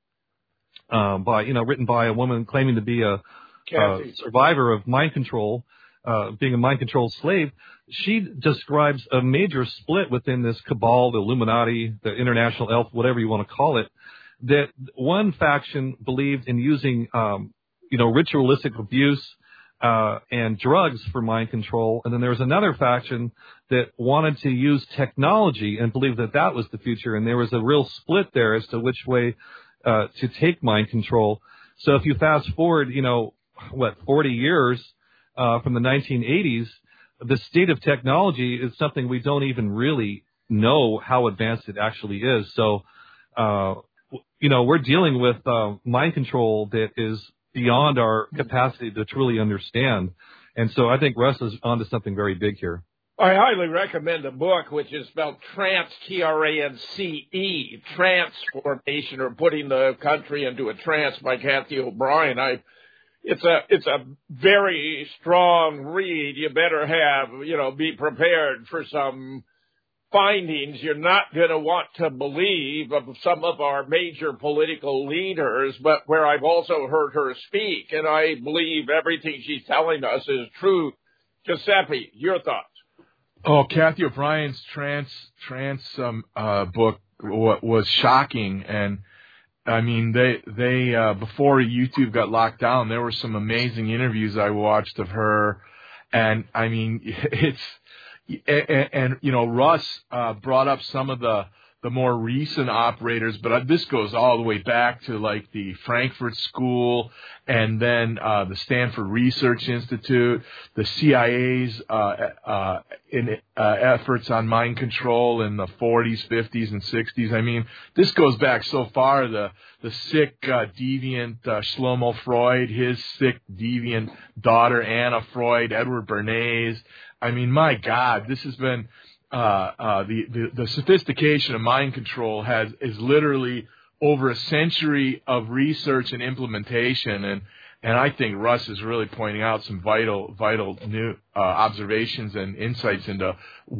um, by you know written by a woman claiming to be a, a survivor of mind control, uh, being a mind control slave, she describes a major split within this cabal, the Illuminati, the International Elf, whatever you want to call it. That one faction believed in using um, you know ritualistic abuse. Uh, and drugs for mind control. And then there was another faction that wanted to use technology and believed that that was the future. And there was a real split there as to which way uh, to take mind control. So if you fast forward, you know, what, forty years uh, from the nineteen eighties, the state of technology is something we don't even really know how advanced it actually is. So, uh, you know, we're dealing with uh, mind control that is beyond our capacity to truly understand. And so I think Russ is onto something very big here. I highly recommend the book, which is spelled Trance, T R A N C E, Transformation, or Putting the Country into a Trance by Kathy O'Brien. I, it's a, it's a very strong read. You better have, you know, be prepared for some findings you're not going to want to believe of some of our major political leaders, but where I've also heard her speak, and I believe everything she's telling us is true. Giuseppe, your thoughts? Oh, Kathy O'Brien's trance trance um, uh, book w- was shocking, and I mean they they uh, before YouTube got locked down, there were some amazing interviews I watched of her, and I mean it's. And, and, you know, Russ uh, brought up some of the, the more recent operators, but this goes all the way back to, like, the Frankfurt School and then uh, the Stanford Research Institute, the C I A's uh, uh, in, uh, efforts on mind control in the forties, fifties, and sixties. I mean, this goes back so far, the, the sick, uh, deviant uh, Shlomo Freud, his sick, deviant daughter, Anna Freud, Edward Bernays. I mean, my God, this has been uh, uh, the, the the sophistication of mind control has is literally over a century of research and implementation, and and I think Russ is really pointing out some vital vital new uh, observations and insights into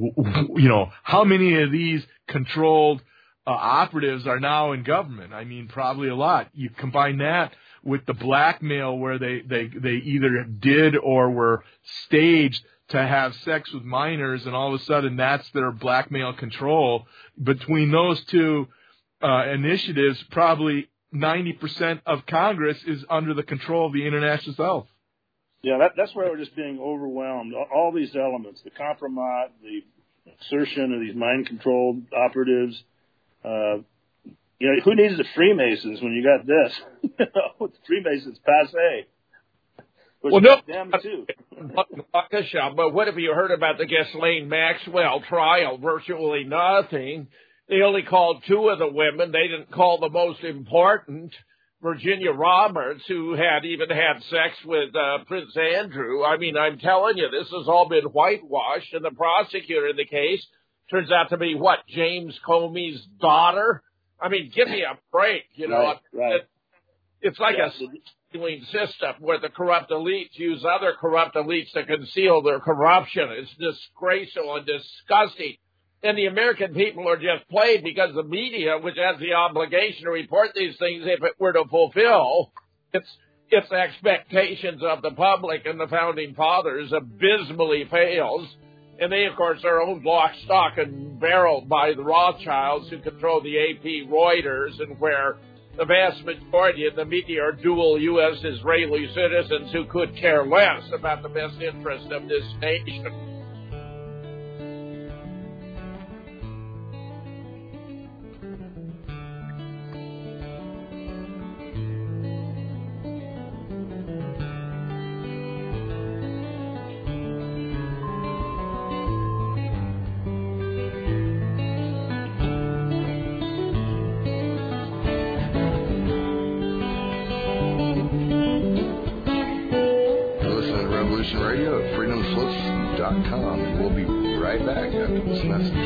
you know how many of these controlled uh, operatives are now in government. I mean, probably a lot. You combine that with the blackmail where they they they either did or were staged to have sex with minors, and all of a sudden that's their blackmail control. Between those two uh, initiatives, probably ninety percent of Congress is under the control of the international self. Yeah, that, that's where we're just being overwhelmed. All these elements, the compromise, the assertion of these mind-controlled operatives. Uh, you know, who needs the Freemasons when you got this? You know, the Freemasons passe. Well, no, them too. But what have you heard about the Ghislaine Maxwell trial? Virtually nothing. They only called two of the women. They didn't call the most important, Virginia Roberts, who had even had sex with uh, Prince Andrew. I mean, I'm telling you, this has all been whitewashed, and the prosecutor in the case turns out to be, what, James Comey's daughter? I mean, give me a break, you know. Right, right. It, it's like yeah. a system where the corrupt elites use other corrupt elites to conceal their corruption. It's disgraceful and disgusting. And the American people are just played because the media, which has the obligation to report these things if it were to fulfill its, its expectations of the public and the founding fathers, abysmally fails. And they, of course, are owned lock, stock, and barrel by the Rothschilds, who control the A P, Reuters, and where the vast majority of the media are dual U S Israeli citizens who could care less about the best interest of this nation. Radio at freedom slips dot com, and we'll be right back after this message.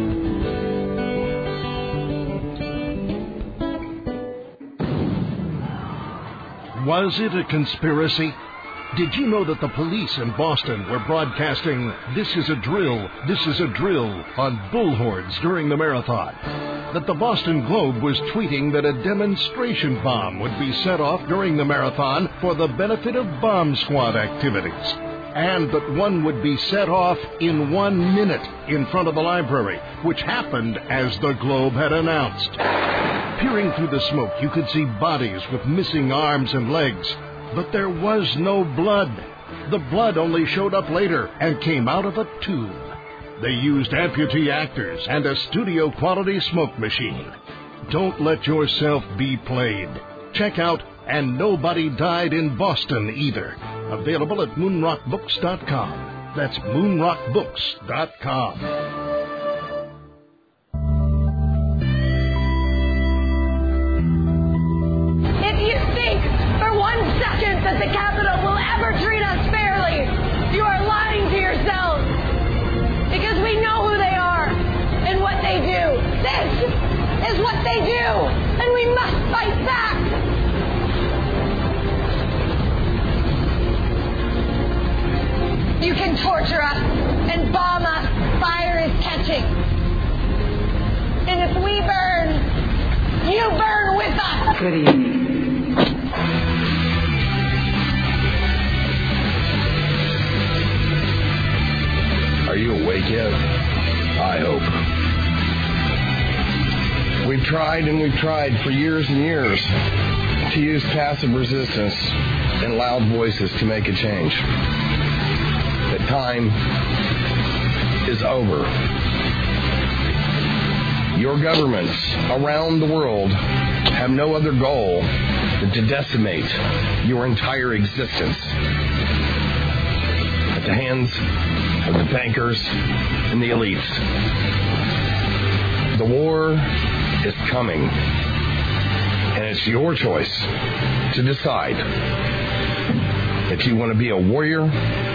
Was it a conspiracy? Did you know that the police in Boston were broadcasting "This is a drill, this is a drill" on bullhorns during the marathon? That the Boston Globe was tweeting that a demonstration bomb would be set off during the marathon for the benefit of bomb squad activities? And that one would be set off in one minute in front of the library, which happened as the Globe had announced. Peering through the smoke, you could see bodies with missing arms and legs. But there was no blood. The blood only showed up later and came out of a tube. They used amputee actors and a studio-quality smoke machine. Don't let yourself be played. Check out And Nobody Died in Boston Either. Available at moonrock books dot com. That's moonrock books dot com. If you think for one second that the Capitol will ever treat us fairly, you are lying to yourselves. Because we know who they are and what they do. This is what they do, and we must fight back. You can torture us and bomb us. Fire is catching. And if we burn, you burn with us. Good evening. Are you awake yet? I hope. We've tried and we've tried for years and years to use passive resistance and loud voices to make a change. But time is over. Your governments around the world have no other goal than to decimate your entire existence at the hands of the bankers and the elites. The war is coming, and it's your choice to decide if you want to be a warrior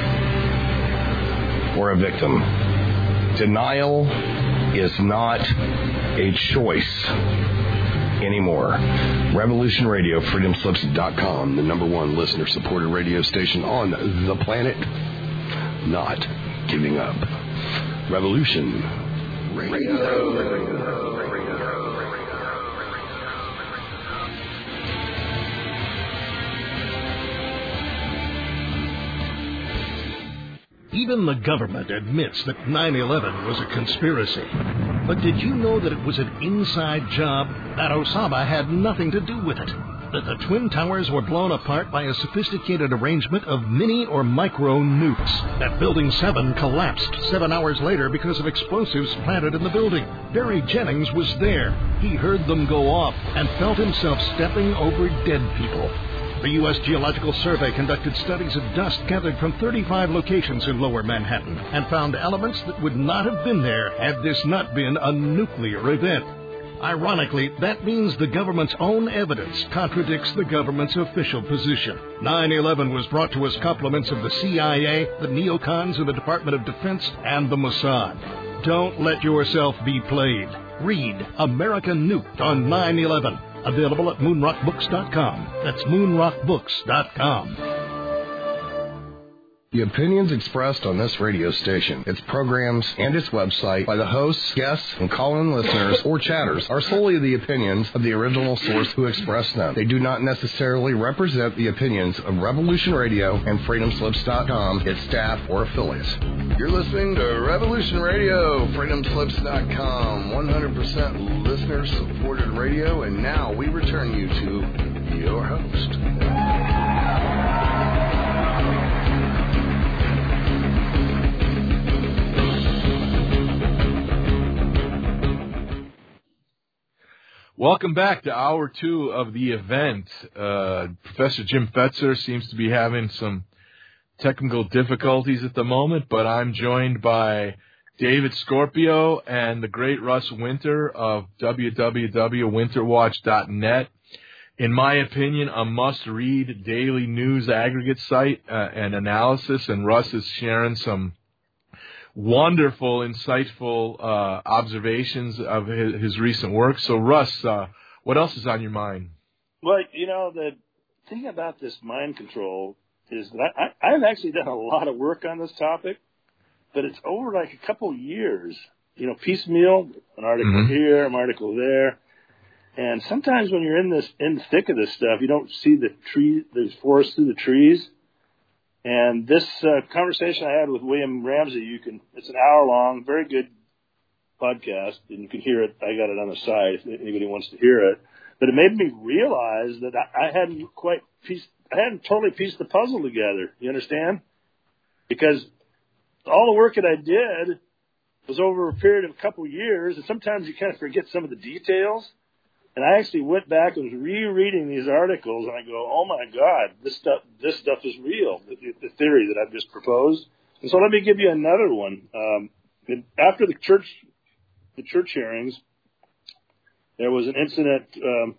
or a victim. Denial is not a choice anymore. Revolution Radio, freedom slips dot com, the number one listener-supported radio station on the planet. Not giving up. Revolution Radio. Even the government admits that nine eleven was a conspiracy. But did you know that it was an inside job? That Osama had nothing to do with it. that the Twin Towers were blown apart by a sophisticated arrangement of mini or micro nukes. That Building seven collapsed seven hours later because of explosives planted in the building. Barry Jennings was there. He heard them go off and felt himself stepping over dead people. The U S Geological Survey conducted studies of dust gathered from thirty-five locations in Lower Manhattan and found elements that would not have been there had this not been a nuclear event. Ironically, that means the government's own evidence contradicts the government's official position. nine eleven was brought to us compliments of the C I A, the neocons of the Department of Defense, and the Mossad. Don't let yourself be played. Read America Nuked on nine eleven. Available at moon rock books dot com. That's moon rock books dot com. The opinions expressed on this radio station, its programs, and its website by the hosts, guests, and call-in listeners or chatters are solely the opinions of the original source who expressed them. They do not necessarily represent the opinions of Revolution Radio and freedom slips dot com, its staff, or affiliates. You're listening to Revolution Radio, freedom slips dot com, one hundred percent listener-supported radio, and now we return you to your host. Welcome back to hour two of the event. Uh, Professor Jim Fetzer seems to be having some technical difficulties at the moment, but I'm joined by David Scorpio and the great Russ Winter of w w w dot winter watch dot net. In my opinion, a must-read daily news aggregate site uh, and analysis, and Russ is sharing some wonderful, insightful uh, observations of his, his recent work. So, Russ, uh, what else is on your mind? Well, you know, the thing about this mind control is that I, I've actually done a lot of work on this topic, but it's over like a couple years, you know, piecemeal, an article mm-hmm. here, an article there. And sometimes when you're in this, in the thick of this stuff, you don't see the tree, the forest through the trees. And this uh, conversation I had with William Ramsey, you can, it's an hour long, very good podcast, and you can hear it. I got it on the side if anybody wants to hear it. But it made me realize that I, I hadn't quite pieced, I hadn't totally pieced the puzzle together. You understand? Because all the work that I did was over a period of a couple of years, and sometimes you kind of forget some of the details. And I actually went back and was rereading these articles, and I go, "Oh my God, this stuff, this stuff is real." The, the theory that I've just proposed. And so let me give you another one. Um, after the church, the church hearings, there was an incident um,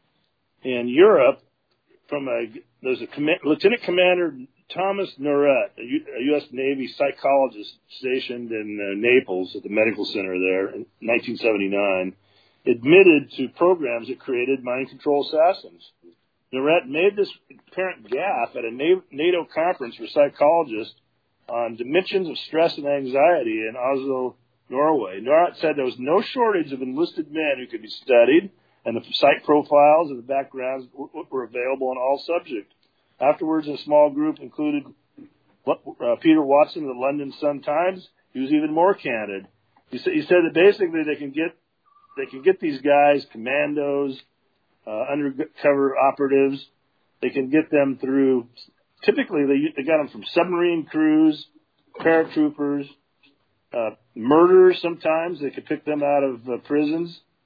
in Europe from a there's a command, Lieutenant Commander Thomas Norret, a, U, a U S Navy psychologist stationed in uh, Naples at the medical center there in nineteen seventy-nine. Admitted to programs that created mind control assassins. Norret made this apparent gaffe at a NATO conference for psychologists on dimensions of stress and anxiety in Oslo, Norway. Norret said there was no shortage of enlisted men who could be studied, and the psych profiles and the backgrounds were available on all subjects. Afterwards, a small group included uh, Peter Watson of the London Sun-Times. He was even more candid. He said, he said that basically they can get They can get these guys, commandos, uh, undercover operatives. They can get them through, typically they, they got them from submarine crews, paratroopers, uh, murderers sometimes. They could pick them out of uh, prisons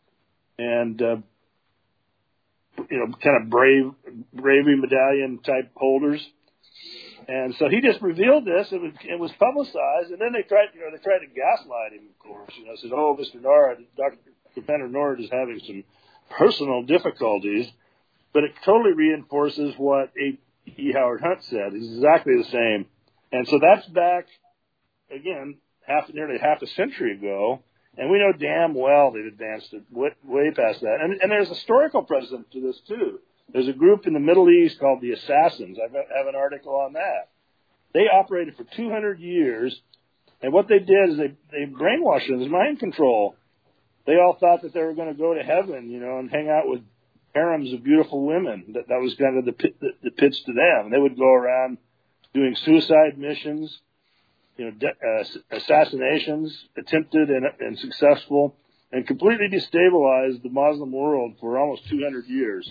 and, uh, you know, kind of brave, bravery medallion type holders. And so he just revealed this. It was, it was publicized, and then they tried, you know, they tried to gaslight him, of course. You know, said, "Oh, Mister Norret, Doctor Commander Norret is having some personal difficulties," but it totally reinforces what A. E. Howard Hunt said. It's exactly the same. And so that's back, again, half, nearly half a century ago, and we know damn well they've advanced it way, way past that. And, and there's historical precedent to this, too. There's a group in the Middle East called the Assassins. I have an article on that. They operated for two hundred years, and what they did is they, they brainwashed them. It was mind control. They all thought that they were going to go to heaven, you know, and hang out with harems of beautiful women. That, that was kind of the, the, the pitch to them. They would go around doing suicide missions, you know, de- uh, assassinations, attempted and, and successful, and completely destabilized the Muslim world for almost two hundred years.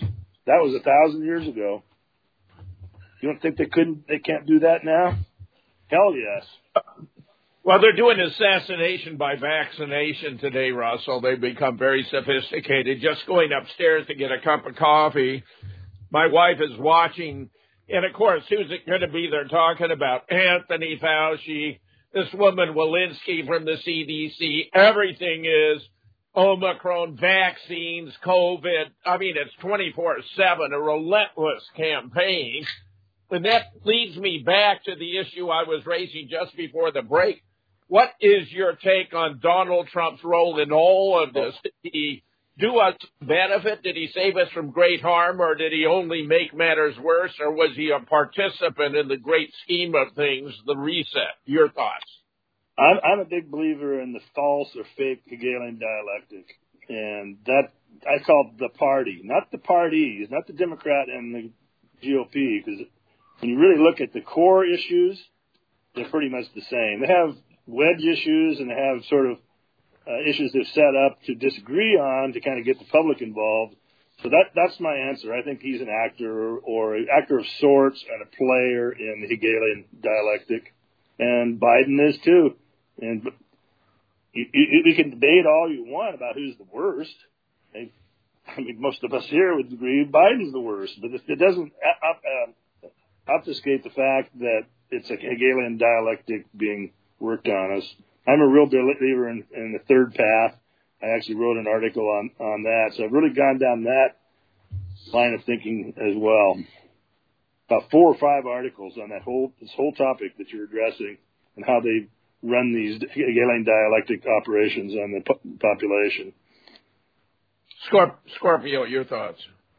That was a thousand years ago. You don't think they couldn't? They can't do that now? Hell yes. Well, they're doing assassination by vaccination today, Russell. They've become very sophisticated. Just going upstairs to get a cup of coffee. My wife is watching, and of course, who's it going to be? They're talking about Anthony Fauci, this woman Walensky from the C D C. Everything is Omicron, vaccines, COVID. I mean, it's twenty-four seven, a relentless campaign. And that leads me back to the issue I was raising just before the break. What is your take on Donald Trump's role in all of this? Did he do us benefit? Did he save us from great harm, or did he only make matters worse, or was he a participant in the great scheme of things, the reset? Your thoughts? I'm, I'm a big believer in the false or fake Hegelian dialectic, and that I call the party, not the parties, not the Democrat and the G O P, because when you really look at the core issues, they're pretty much the same. They have wedge issues, and they have sort of uh, issues they've set up to disagree on to kind of get the public involved. So that that's my answer. I think he's an actor or an actor of sorts and a player in the Hegelian dialectic, and Biden is too. And you, you, you can debate all you want about who's the worst. I, I mean, most of us here would agree Biden's the worst, but it, it doesn't uh, obfuscate the fact that it's a Hegelian dialectic being worked on us. I'm a real believer in, in the third path. I actually wrote an article on, on that. So I've really gone down that line of thinking as well. About four or five articles on that whole, this whole topic that you're addressing and how they run these Hegelian dialectic operations on the po- population. Scorp- Scorpio, your thoughts?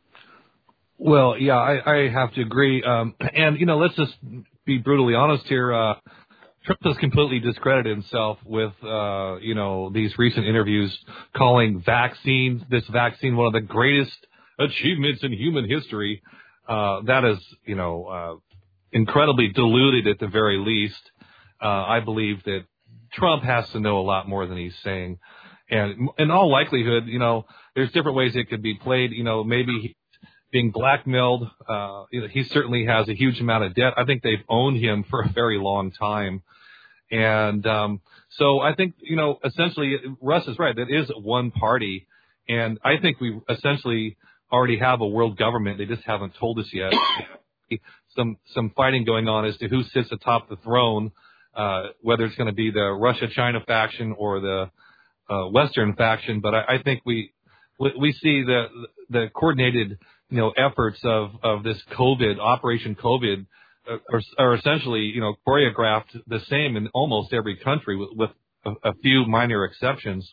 Well, yeah, I, I have to agree. Um, and, you know, let's just be brutally honest here. Uh, Trump has completely discredited himself with, uh, you know, these recent interviews calling vaccines, this vaccine, one of the greatest achievements in human history. Uh, that is, you know, uh, incredibly diluted at the very least. Uh, I believe that Trump has to know a lot more than he's saying. And in all likelihood, you know, there's different ways it could be played. You know, maybe he's being blackmailed. Uh, you know, he certainly has a huge amount of debt. I think they've owned him for a very long time. And um, so I think, you know, essentially, Russ is right. That is one party. And I think we essentially already have a world government. They just haven't told us yet. Some some fighting going on as to who sits atop the throne, uh, whether it's going to be the Russia-China faction or the uh, Western faction. But I, I think we we see the the coordinated, you know, efforts of, of this COVID, Operation COVID, Are, are essentially, you know, choreographed the same in almost every country with, with a, a few minor exceptions.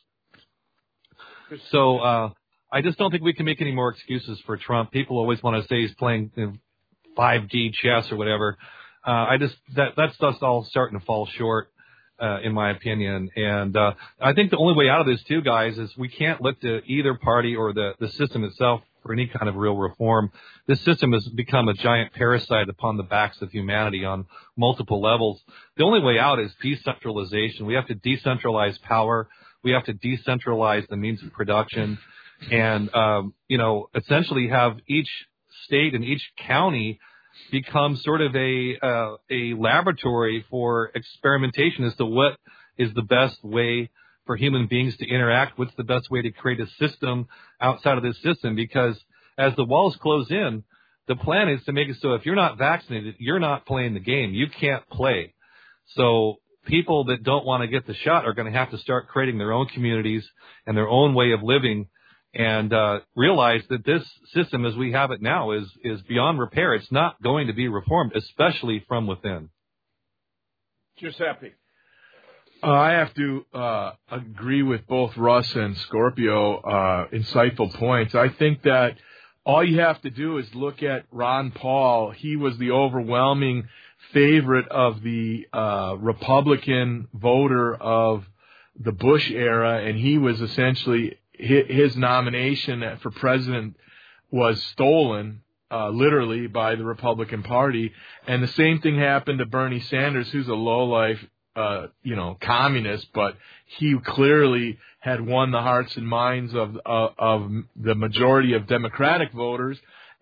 So uh, I just don't think we can make any more excuses for Trump. People always want to say he's playing you know, five D chess or whatever. Uh, I just that that's just all starting to fall short, uh, in my opinion. And uh, I think the only way out of this, too, guys, is we can't look to either party or the, the system itself for any kind of real reform. This system has become a giant parasite upon the backs of humanity on multiple levels. The only way out is decentralization. We have to decentralize power. We have to decentralize the means of production and, um, you know, essentially have each state and each county become sort of a, uh, a laboratory for experimentation as to what is the best way for human beings to interact, what's the best way to create a system outside of this system, because as the walls close in, the plan is to make it so if you're not vaccinated, you're not playing the game. You can't play. So people that don't want to get the shot are going to have to start creating their own communities and their own way of living and uh, realize that this system as we have it now is, is beyond repair. It's not going to be reformed, especially from within. Giuseppe. Uh, I have to uh, agree with both Russ and Scorpio, uh, insightful points. I think that all you have to do is look at Ron Paul. He was the overwhelming favorite of the uh, Republican voter of the Bush era, and he was essentially, his nomination for president was stolen, uh, literally, by the Republican Party. And the same thing happened to Bernie Sanders, who's a lowlife, Uh, you know, communist, but he clearly had won the hearts and minds of uh, of the majority of Democratic voters.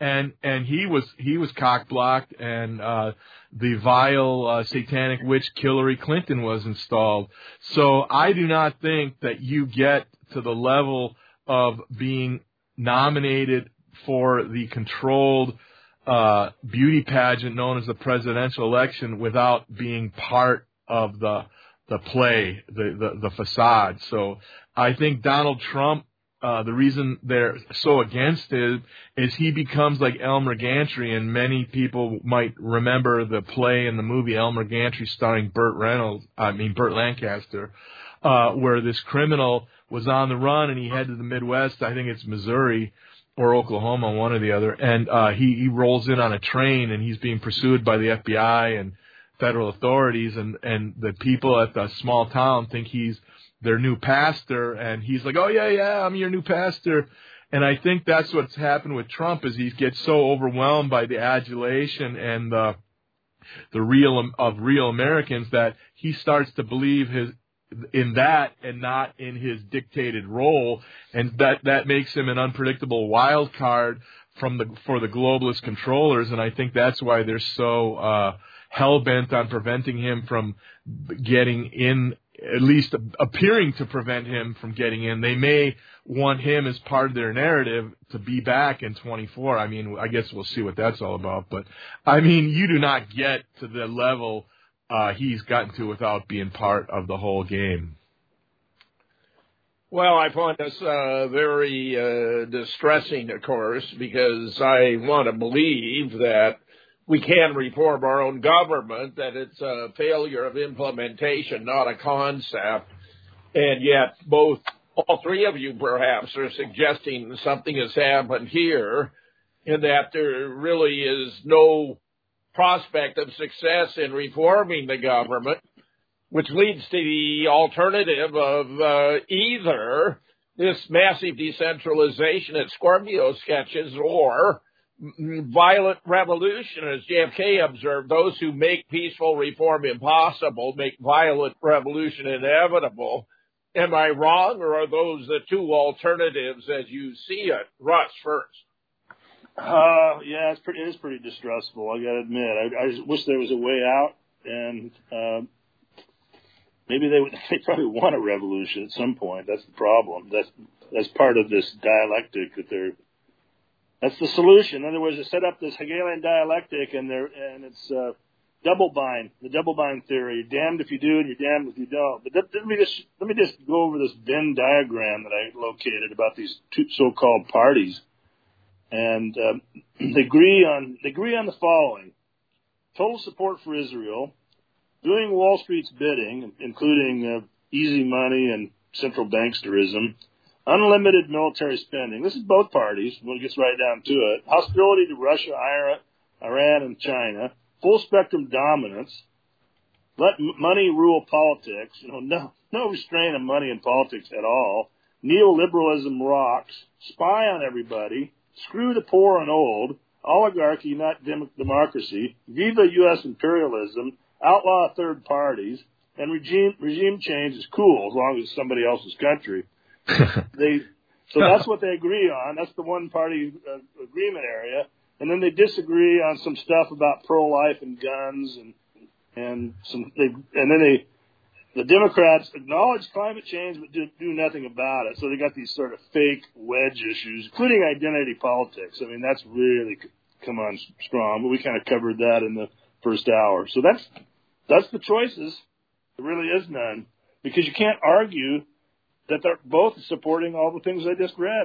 and and he was he was cock blocked, and uh, the vile uh, satanic witch Hillary Clinton was installed. So I do not think that you get to the level of being nominated for the controlled uh, beauty pageant known as the presidential election without being part of the the play, the, the, the facade. So I think Donald Trump, uh, the reason they're so against it is he becomes like Elmer Gantry, and many people might remember the play and the movie Elmer Gantry starring Burt Reynolds, I mean Burt Lancaster, uh, where this criminal was on the run and he headed to the Midwest, I think it's Missouri or Oklahoma, one or the other, and uh, he, he rolls in on a train and he's being pursued by the F B I and federal authorities, and, and the people at the small town think he's their new pastor, and he's like, oh, yeah, yeah, I'm your new pastor. And I think that's what's happened with Trump is he gets so overwhelmed by the adulation and the, the real of real Americans that he starts to believe his in that and not in his dictated role, and that, that makes him an unpredictable wild card from the for the globalist controllers, and I think that's why they're so uh hell-bent on preventing him from getting in, at least appearing to prevent him from getting in. They may want him as part of their narrative to be back in twenty-four. I mean, I guess we'll see what that's all about. But, I mean, you do not get to the level uh, he's gotten to without being part of the whole game. Well, I find this uh, very uh, distressing, of course, because I want to believe that we can reform our own government, that it's a failure of implementation, not a concept. And yet both, all three of you perhaps are suggesting something has happened here in that there really is no prospect of success in reforming the government, which leads to the alternative of uh, either this massive decentralization at Scorpio sketches or violent revolution. As J F K observed, those who make peaceful reform impossible make violent revolution inevitable. Am I wrong, or are those the two alternatives as you see it? Russ first. Uh, yeah, it's pretty, it is pretty distressful, I gotta admit. I, I just wish there was a way out, and uh, maybe they would, they probably want a revolution at some point. That's the problem. That's, that's part of this dialectic that they're That's the solution. In other words, they set up this Hegelian dialectic, and they're, and it's uh, double bind, the double bind theory. You're damned if you do, and you're damned if you don't. But let, let me just let me just go over this Venn diagram that I located about these two so-called parties, and um, they agree on they agree on the following: total support for Israel, doing Wall Street's bidding, including uh, easy money and central banksterism. Unlimited military spending. This is both parties when it gets right down to it. Hostility to Russia, Iran, and China. Full spectrum dominance. Let money rule politics. You know, no, no restraint on money and politics at all. Neoliberalism rocks. Spy on everybody. Screw the poor and old. Oligarchy, not dem- democracy. Viva U S imperialism. Outlaw third parties. And regime regime change is cool as long as it's somebody else's country. they so that's what they agree on. That's the one party uh, agreement area, and then they disagree on some stuff about pro-life and guns, and and some they and then they the Democrats acknowledge climate change but do, do nothing about it. So they got these sort of fake wedge issues, including identity politics. I mean, that's really come on strong, but we kind of covered that in the first hour. So that's that's the choices. There really is none, because you can't argue that they're both supporting all the things I just read.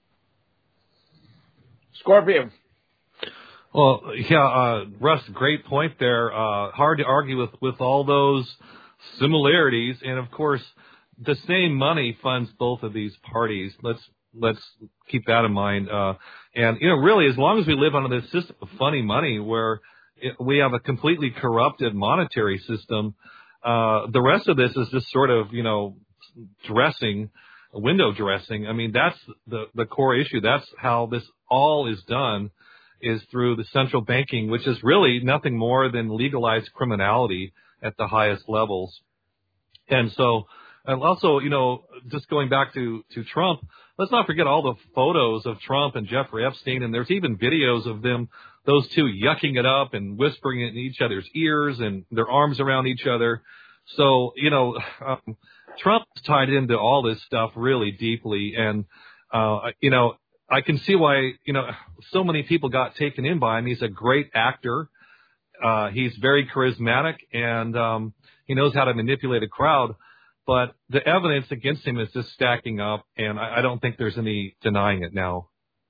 Scorpio. Well, yeah, uh, Russ, great point there. Uh, hard to argue with, with all those similarities. And, of course, the same money funds both of these parties. Let's let's keep that in mind. Uh, and, you know, really, as long as we live under this system of funny money where it, we have a completely corrupted monetary system, uh, the rest of this is just sort of, you know, dressing, window dressing. I mean, that's the, the core issue. That's how this all is done, is through the central banking, which is really nothing more than legalized criminality at the highest levels. And so And also, you know, just going back to, to Trump, let's not forget all the photos of Trump and Jeffrey Epstein, and there's even videos of them, those two yucking it up and whispering it in each other's ears and their arms around each other. So, you know, um, Trump's tied into all this stuff really deeply, and, uh, you know, I can see why, you know, so many people got taken in by him. He's a great actor. Uh, he's very charismatic, and um, he knows how to manipulate a crowd. But the evidence against him is just stacking up, and I, I don't think there's any denying it now.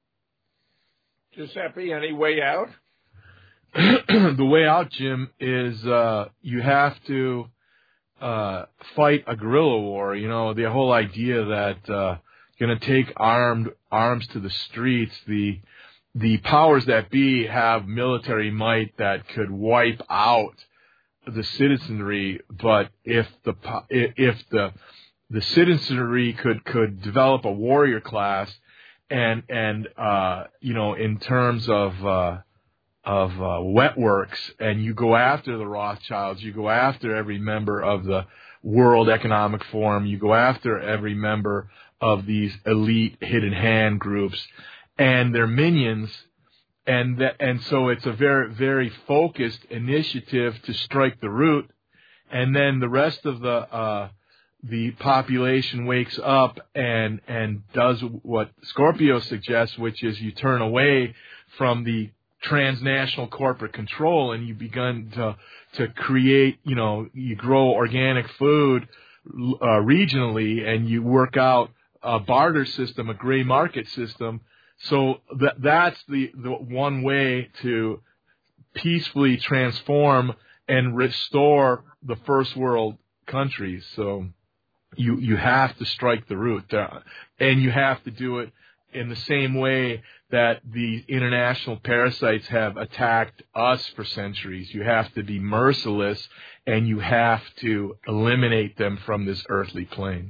Giuseppe, any way out? The way out, Jim, is uh, you have to uh, fight a guerrilla war. You know, the whole idea that uh, you're going to take armed arms to the streets. The the powers that be have military might that could wipe out the citizenry, but if the if the the citizenry could could develop a warrior class, and and uh, you know, in terms of uh, of uh, wet works, and you go after the Rothschilds, you go after every member of the World Economic Forum, you go after every member of these elite hidden hand groups and their minions. And that, and so it's a very, very focused initiative to strike the root, and then the rest of the uh, the population wakes up and and does what Scorpio suggests, which is you turn away from the transnational corporate control, and you begin to to create, you know, you grow organic food uh, regionally, and you work out a barter system, a gray market system. So that that's the, the one way to peacefully transform and restore the first world countries. So you you have to strike the root, and you have to do it in the same way that the international parasites have attacked us for centuries. You have to be merciless, and you have to eliminate them from this earthly plane.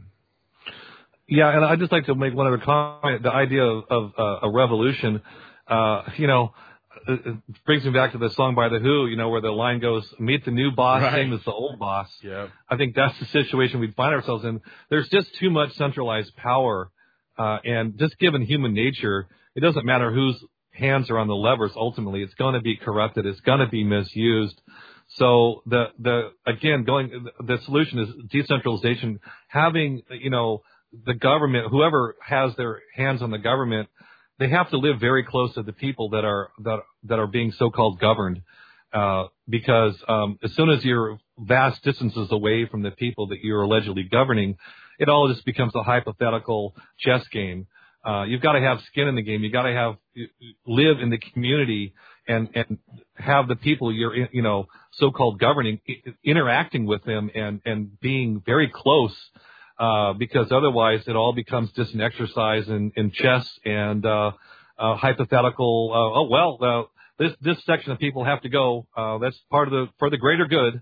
Yeah, and I'd just like to make one other comment. The idea of, of uh, a revolution, uh, you know, it, it brings me back to the song by The Who, you know, where the line goes, meet the new boss, right. same as the old boss. Yeah. I think that's the situation we find ourselves in. There's just too much centralized power, uh, and just given human nature, it doesn't matter whose hands are on the levers. Ultimately, it's going to be corrupted. It's going to be misused. So the, the, again, going, the solution is decentralization, having, you know, the government, whoever has their hands on the government, they have to live very close to the people that are that that are being so-called governed, uh, because um, as soon as you're vast distances away from the people that you're allegedly governing, it all just becomes a hypothetical chess game. Uh, you've got to have skin in the game. You've got to have live in the community and and have the people you're you know so-called governing interacting with them and and being very close. Uh, because otherwise it all becomes just an exercise in, in chess and uh, uh, hypothetical. Uh, oh well, uh, this this section of people have to go. Uh, that's part of the for the greater good.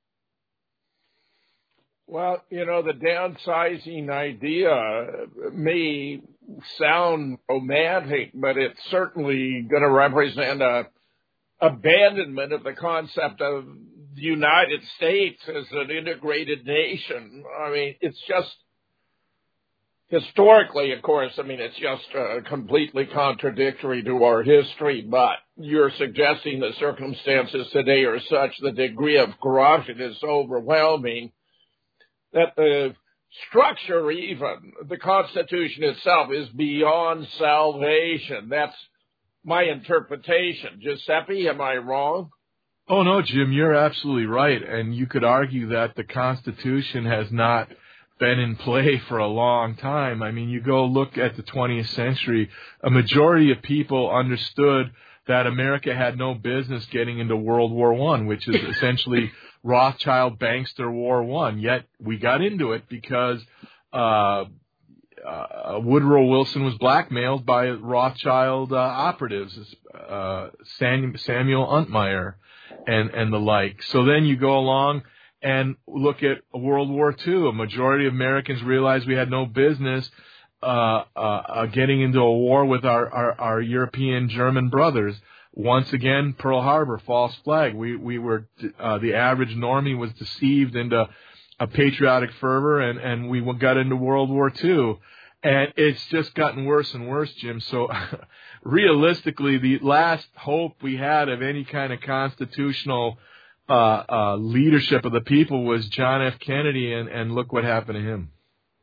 Well, you know, the downsizing idea may sound romantic, but it's certainly going to represent a abandonment of the concept of the United States as an integrated nation. I mean, it's just historically, of course, I mean, it's just uh, completely contradictory to our history, but you're suggesting the circumstances today are such, the degree of corruption is so overwhelming that the structure, even the Constitution itself, is beyond salvation. That's my interpretation. Giuseppe, am I wrong? Oh, no, Jim, you're absolutely right. And you could argue that the Constitution has not been in play for a long time. I mean, you go look at the twentieth century, a majority of people understood that America had no business getting into World War One, which is essentially Rothschild Bankster War One. Yet we got into it because uh, uh, Woodrow Wilson was blackmailed by Rothschild uh, operatives, uh, Sam, Samuel Untermeyer. And, and the like. So then you go along and look at World War Two. A majority of Americans realized we had no business uh, uh, getting into a war with our, our, our European German brothers. Once again, Pearl Harbor, false flag. We we were uh, the average normie was deceived into a patriotic fervor, and, and we got into World War Two. And it's just gotten worse and worse, Jim. So realistically, the last hope we had of any kind of constitutional uh, uh, leadership of the people was John F. Kennedy, and, and look what happened to him.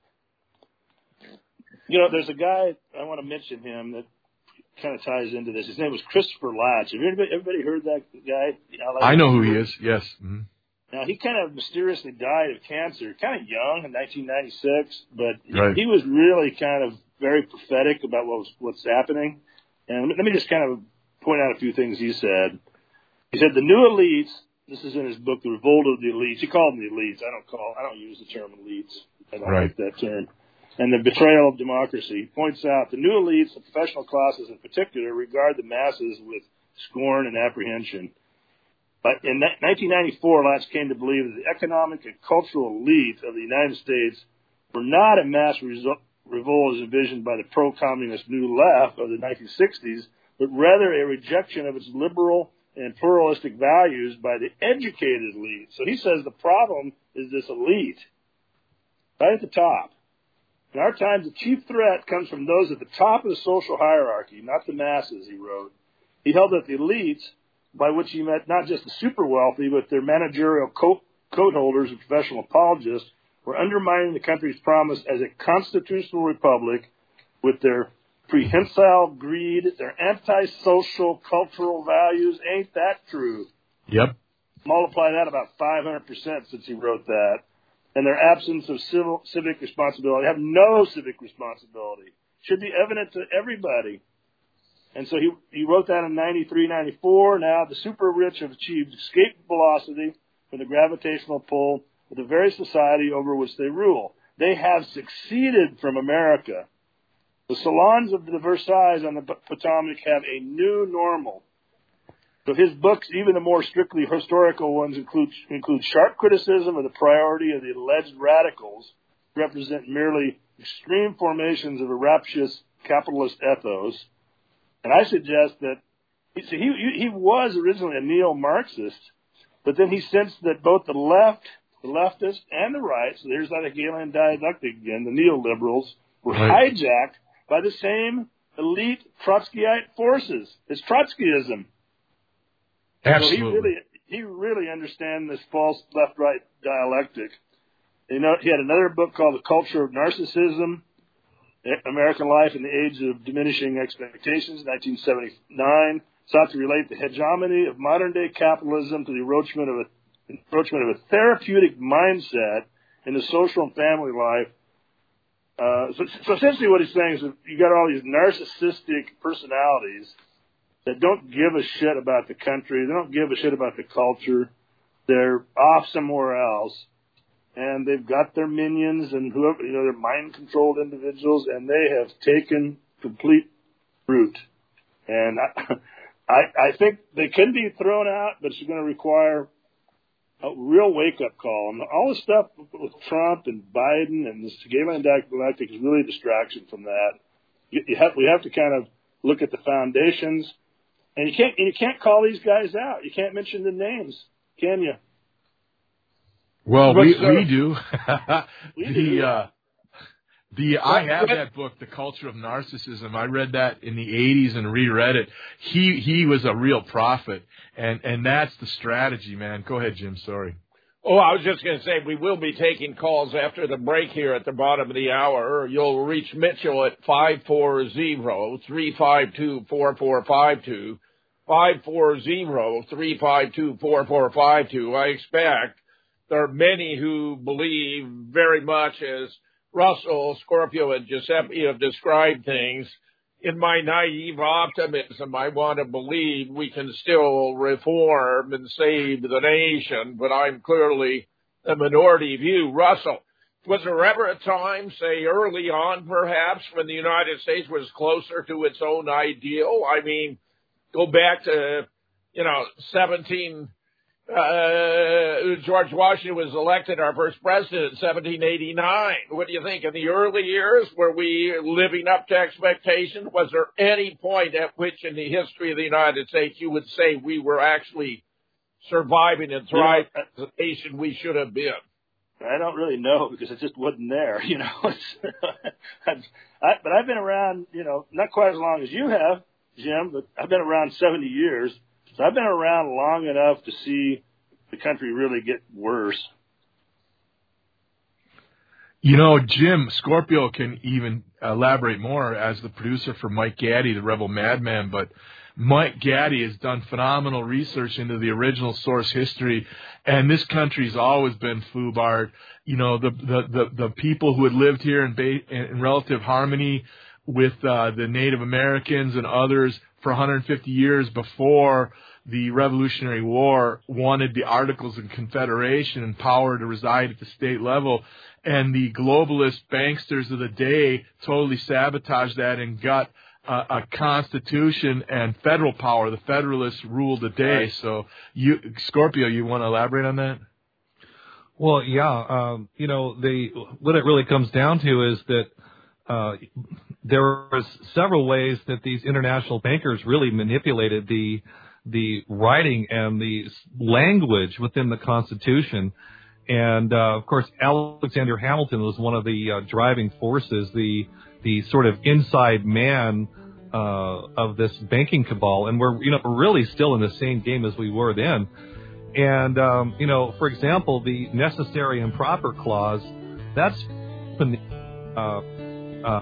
You know, there's a guy, I want to mention him, that kind of ties into this. His name was Christopher Latch. Have everybody, everybody heard that guy? You know, like I know who he is, yes. Mm-hmm. Now, he kind of mysteriously died of cancer, kind of young, in nineteen ninety-six, but right. he, he was really kind of very prophetic about what was, what's happening. And let me just kind of point out a few things he said. He said, the new elites, this is in his book, The Revolt of the Elites. He called them the elites. I don't call, I don't use the term elites. I don't right. like that term. And the betrayal of democracy. He points out the new elites, the professional classes in particular, regard the masses with scorn and apprehension. But in nineteen ninety-four, Latch came to believe that the economic and cultural elite of the United States were not a mass result, revolt as envisioned by the pro-communist New Left of the nineteen sixties, but rather a rejection of its liberal and pluralistic values by the educated elite. So he says the problem is this elite, right at the top. In our times, the chief threat comes from those at the top of the social hierarchy, not the masses, he wrote. He held that the elites, by which he meant not just the super wealthy, but their managerial coat, coat holders and professional apologists, were undermining the country's promise as a constitutional republic with their prehensile greed, their antisocial cultural values. Ain't that true? Yep. Multiply that about five hundred percent since he wrote that. And their absence of civil, civic responsibility, have no civic responsibility. Should be evident to everybody. And so he, he wrote that in ninety-three, ninety-four. Now the super rich have achieved escape velocity from the gravitational pull of the very society over which they rule. They have succeeded from America. The salons of the Versailles on the Potomac have a new normal. So his books, even the more strictly historical ones, include, include sharp criticism of the priority of the alleged radicals, who represent merely extreme formations of a rapacious capitalist ethos. And I suggest that he, he, he was originally a neo-Marxist, but then he sensed that both the left, the leftists, and the right, so there's that Hegelian dialectic again, the neoliberals, were right. hijacked by the same elite Trotskyite forces. It's Trotskyism. Absolutely. So he really, he really understands this false left-right dialectic. You know, he had another book called The Culture of Narcissism, American Life in the Age of Diminishing Expectations, nineteen seventy-nine, sought to relate the hegemony of modern-day capitalism to the encroachment of a, encroachment of a therapeutic mindset in the social and family life. Uh, so, so essentially what he's saying is that you got all these narcissistic personalities that don't give a shit about the country. They don't give a shit about the culture. They're off somewhere else. And they've got their minions and whoever, you know, they're mind-controlled individuals, and they have taken complete root. And I, I, I think they can be thrown out, but it's going to require a real wake-up call. And all the stuff with Trump and Biden and this Hegelian dialectic is really a distraction from that. You, you have, we have to kind of look at the foundations. And you can't, and you can't call these guys out. You can't mention the names, can you? Well, But, we uh, we do. we the do. uh, the I have that book, The Culture of Narcissism. I read that in the eighties and reread it. He he was a real prophet, and and that's the strategy, man. Go ahead, Jim. Sorry. Oh, I was just going to say we will be taking calls after the break here at the bottom of the hour. You'll reach Mitchell at five four zero, three five two, four four five two, five four zero, three five two, four four five two. I expect there are many who believe very much as Russell, Scorpio, and Giuseppe have described things. In my naive optimism, I want to believe we can still reform and save the nation, but I'm clearly a minority view. Russell, was there ever a time, say early on perhaps, when the United States was closer to its own ideal? I mean, go back to, you know, seventeen... Uh, George Washington was elected our first president in seventeen eighty-nine. What do you think? In the early years, were we living up to expectation? Was there any point at which in the history of the United States you would say we were actually surviving and thriving as the nation we should have been? I don't really know because it just wasn't there, you know. It's, I've, I, but I've been around, you know, not quite as long as you have, Jim, but I've been around seventy years. So I've been around long enough to see the country really get worse. You know, Jim, Scorpio can even elaborate more as the producer for Mike Gaddy, the Rebel Madman, but Mike Gaddy has done phenomenal research into the original source history, and this country's always been foobarred. You know, the the the, the people who had lived here in, ba- in relative harmony with uh, the Native Americans and others for one hundred fifty years before the Revolutionary War wanted the Articles of Confederation and power to reside at the state level. And the globalist banksters of the day totally sabotaged that and got uh, a constitution and federal power. The Federalists ruled the day. Right. So, you, Scorpio, you want to elaborate on that? Well, yeah. Um, you know, the what it really comes down to is that uh, there was several ways that these international bankers really manipulated the the writing and the language within the Constitution. And, uh, of course, Alexander Hamilton was one of the uh, driving forces, the the sort of inside man uh, of this banking cabal. And we're, you know, really still in the same game as we were then. And, um, you know, for example, the necessary and proper clause, that's when the uh, uh,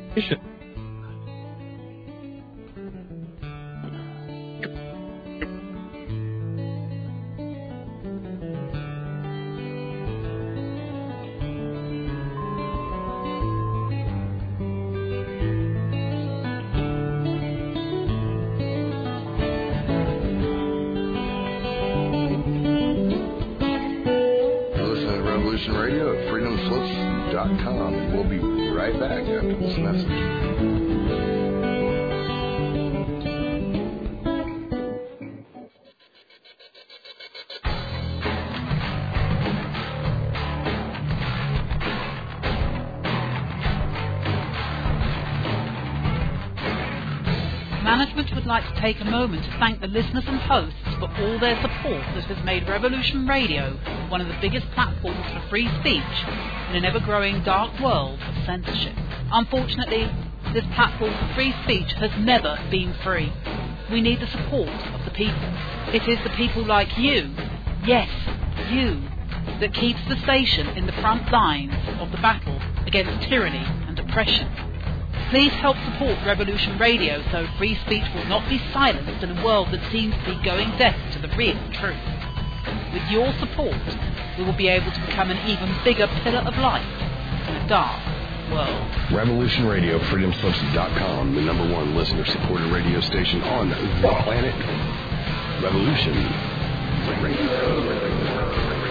Management would like to take a moment to thank the listeners and hosts for all their support that has made Revolution Radio one of the biggest platforms for free speech in an ever-growing dark world of censorship. Unfortunately, this platform for free speech has never been free. We need the support of the people. It is the people like you, yes, you, that keeps the station in the front lines of the battle against tyranny and oppression. Please help support Revolution Radio so free speech will not be silenced in a world that seems to be going deaf to the real truth. With your support, we will be able to become an even bigger pillar of light in a dark world. Revolution Radio, freedom slips dot com, the number one listener-supported radio station on the planet. Revolution Radio.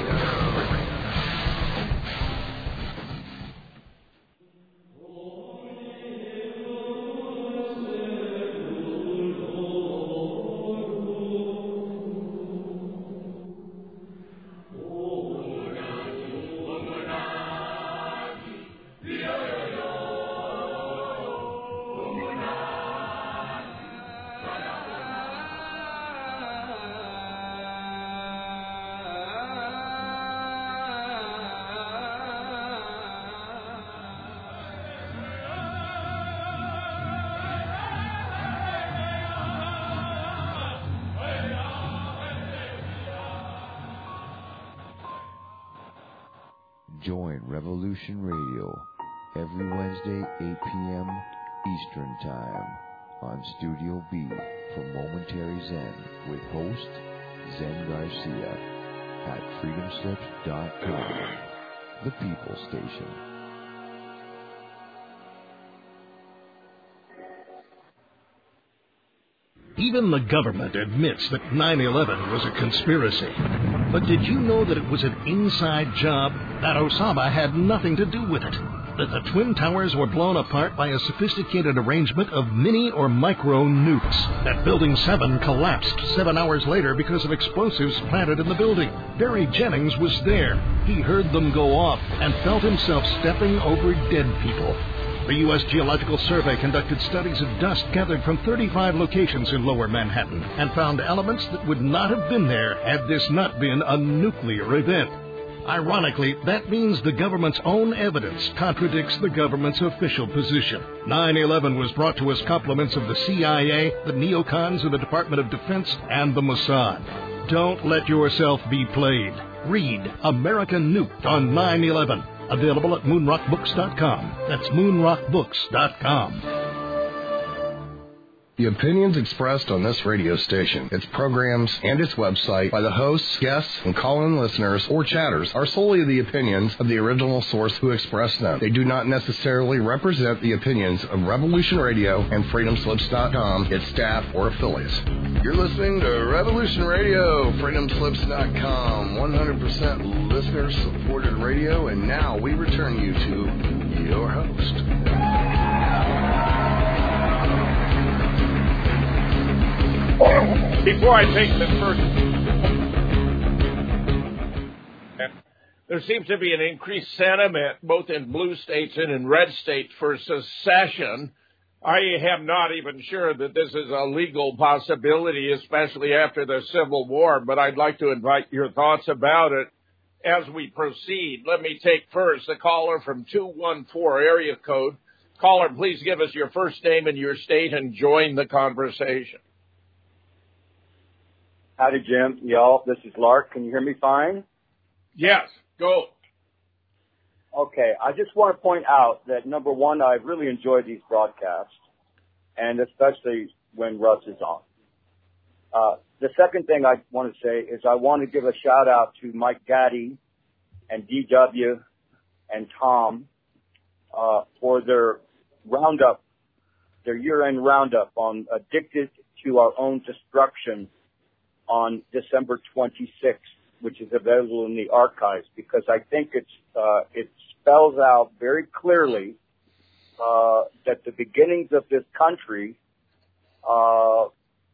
Join Revolution Radio every Wednesday, eight p.m. Eastern Time on Studio B for Momentary Zen with host Zen Garcia at freedom slips dot com, the People Station. Even the government admits that nine eleven was a conspiracy. But did you know that it was an inside job? That Osama had nothing to do with it? That the Twin Towers were blown apart by a sophisticated arrangement of mini or micro nukes? That Building seven collapsed seven hours later because of explosives planted in the building? Barry Jennings was there. He heard them go off and felt himself stepping over dead people. The U S Geological Survey conducted studies of dust gathered from thirty-five locations in Lower Manhattan and found elements that would not have been there had this not been a nuclear event. Ironically, that means the government's own evidence contradicts the government's official position. nine eleven was brought to us compliments of the C I A, the neocons of the Department of Defense, and the Mossad. Don't let yourself be played. Read America Nuked on nine eleven. Available at moon rock books dot com. That's moon rock books dot com. The opinions expressed on this radio station, its programs, and its website by the hosts, guests, and call-in listeners or chatters are solely the opinions of the original source who expressed them. They do not necessarily represent the opinions of Revolution Radio and freedom slips dot com, its staff, or affiliates. You're listening to Revolution Radio, freedom slips dot com, one hundred percent listener-supported radio, and now we return you to your host. Before I take the first, there seems to be an increased sentiment both in blue states and in red states for secession. I am not even sure that this is a legal possibility, especially after the Civil War, but I'd like to invite your thoughts about it as we proceed. Let me take first the caller from two one four area code. Caller, please give us your first name and your state and join the conversation. Howdy, Jim. Y'all, this is Lark. Can you hear me fine? Yes, go. Okay, I just want to point out that, number one, I really enjoy these broadcasts, and especially when Russ is on. Uh, the second thing I want to say is I want to give a shout-out to Mike Gaddy and D W and Tom uh, for their roundup, their year-end roundup on Addicted to Our Own Destruction on December twenty-sixth, which is available in the archives, because I think it's uh, it spells out very clearly uh, that the beginnings of this country uh,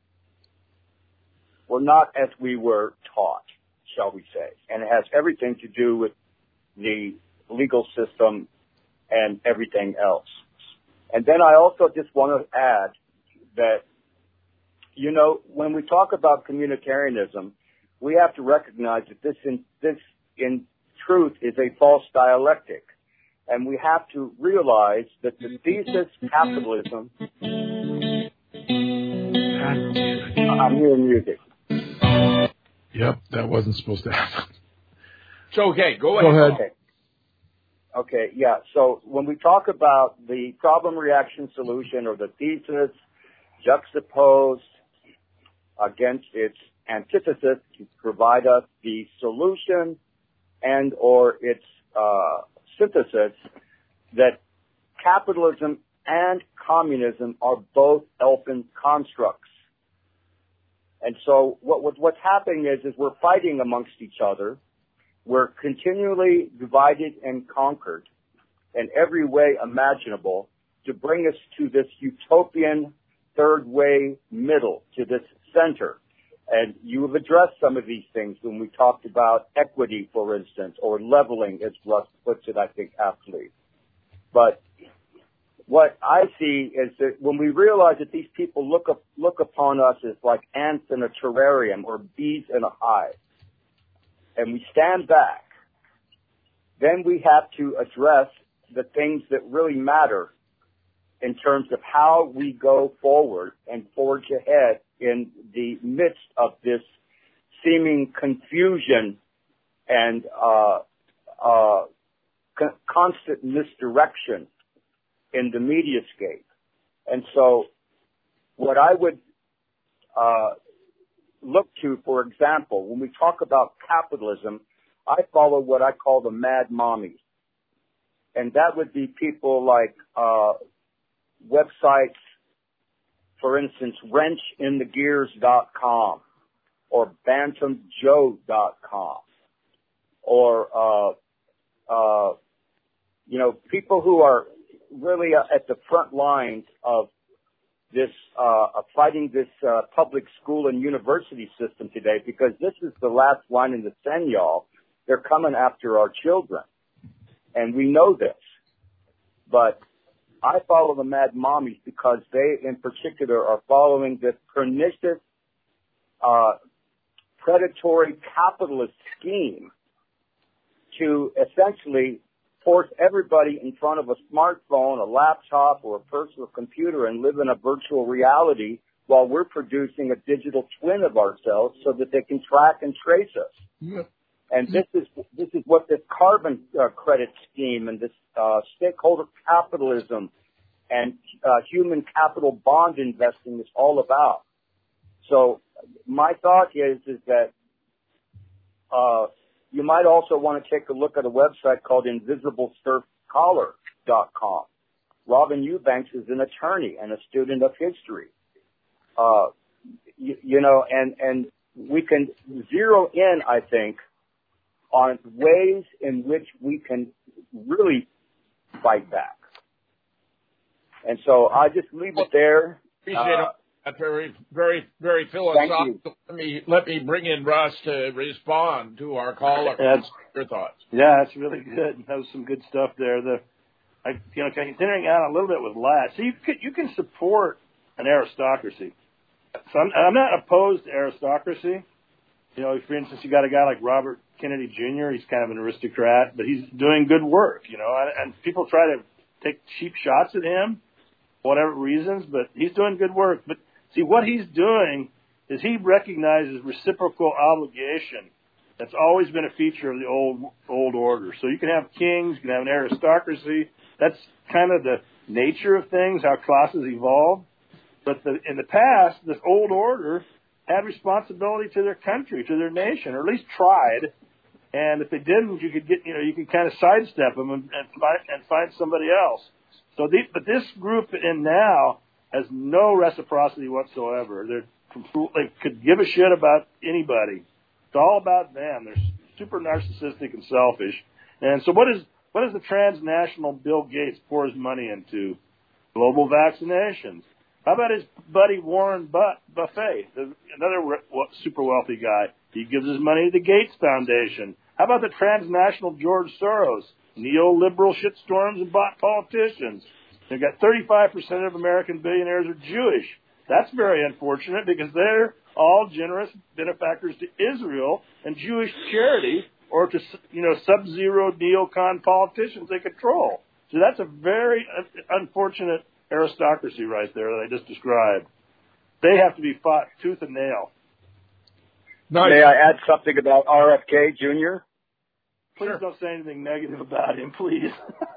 were not as we were taught, shall we say, and it has everything to do with the legal system and everything else. And then I also just want to add that, you know, when we talk about communitarianism, we have to recognize that this in, this in truth is a false dialectic. And we have to realize that the thesis capitalism... I'm hearing music. Yep, that wasn't supposed to happen. It's okay. Go ahead. Go ahead. Okay. Okay, yeah. So when we talk about the problem, reaction, solution, or the thesis juxtaposed against its antithesis to provide us the solution and or its uh, synthesis, that capitalism and communism are both elfin constructs. And so what, what what's happening is, is we're fighting amongst each other. We're continually divided and conquered in every way imaginable to bring us to this utopian third way middle, to this center. And you have addressed some of these things when we talked about equity, for instance, or leveling, as Russ puts it, I think, aptly. But what I see is that when we realize that these people look up, look upon us as like ants in a terrarium or bees in a hive, and we stand back, then we have to address the things that really matter in terms of how we go forward and forge ahead in the midst of this seeming confusion and uh, uh, con- constant misdirection in the mediascape. And so what I would uh, look to, for example, when we talk about capitalism, I follow what I call the mad mommies. And that would be people like uh, websites, for instance, wrench in the gears dot com or bantam joe dot com or, uh, uh, you know, people who are really uh, at the front lines of this, uh, of fighting this uh, public school and university system today, because this is the last line in the sand, y'all. They're coming after our children. And we know this. But I follow the mad mommies because they, in particular, are following this pernicious, uh, predatory capitalist scheme to essentially force everybody in front of a smartphone, a laptop, or a personal computer and live in a virtual reality while we're producing a digital twin of ourselves so that they can track and trace us. Yeah. And this is this is what this carbon uh, credit scheme and this uh, stakeholder capitalism and uh, human capital bond investing is all about. So my thought is is that uh, you might also want to take a look at a website called invisible surf collar dot com. Robin Eubanks is an attorney and a student of history. Uh, you, you know, and, and we can zero in, I think, on ways in which we can really fight back. And so I just leave it there. Appreciate Uh, that. Very, very, very philosophical. Let me let me bring in Russ to respond to our caller. That's, Your thoughts? Yeah, that's really good. That was some good stuff there. The, I, you know, continuing on a little bit with Ladd. So you can you can support an aristocracy. So I'm, I'm not opposed to aristocracy. You know, for instance, you got a guy like Robert Kennedy Junior He's kind of an aristocrat, but he's doing good work. You know, and, and people try to take cheap shots at him, for whatever reasons, but he's doing good work. But see, what he's doing is he recognizes reciprocal obligation. That's always been a feature of the old old order. So you can have kings, you can have an aristocracy. That's kind of the nature of things, how classes evolve. But the, in the past, this old order had responsibility to their country, to their nation, or at least tried. And if they didn't, you could get, you know, you could kind of sidestep them and, and find and find somebody else. So, the, but this group in now has no reciprocity whatsoever. They're completely could give a shit about anybody. It's all about them. They're super narcissistic and selfish. And so, what is what is the transnational Bill Gates pour his money into? Global vaccinations. How about his buddy Warren Buffett, another super wealthy guy? He gives his money to the Gates Foundation. How about the transnational George Soros, neoliberal shitstorms and bot politicians? They've got thirty-five percent of American billionaires are Jewish. That's very unfortunate because they're all generous benefactors to Israel and Jewish charity or to, you know, sub-zero neocon politicians they control. So that's a very unfortunate aristocracy right there that I just described. They have to be fought tooth and nail. Nice. May I add something about R F K Junior? Please sure. Don't say anything negative about him, please.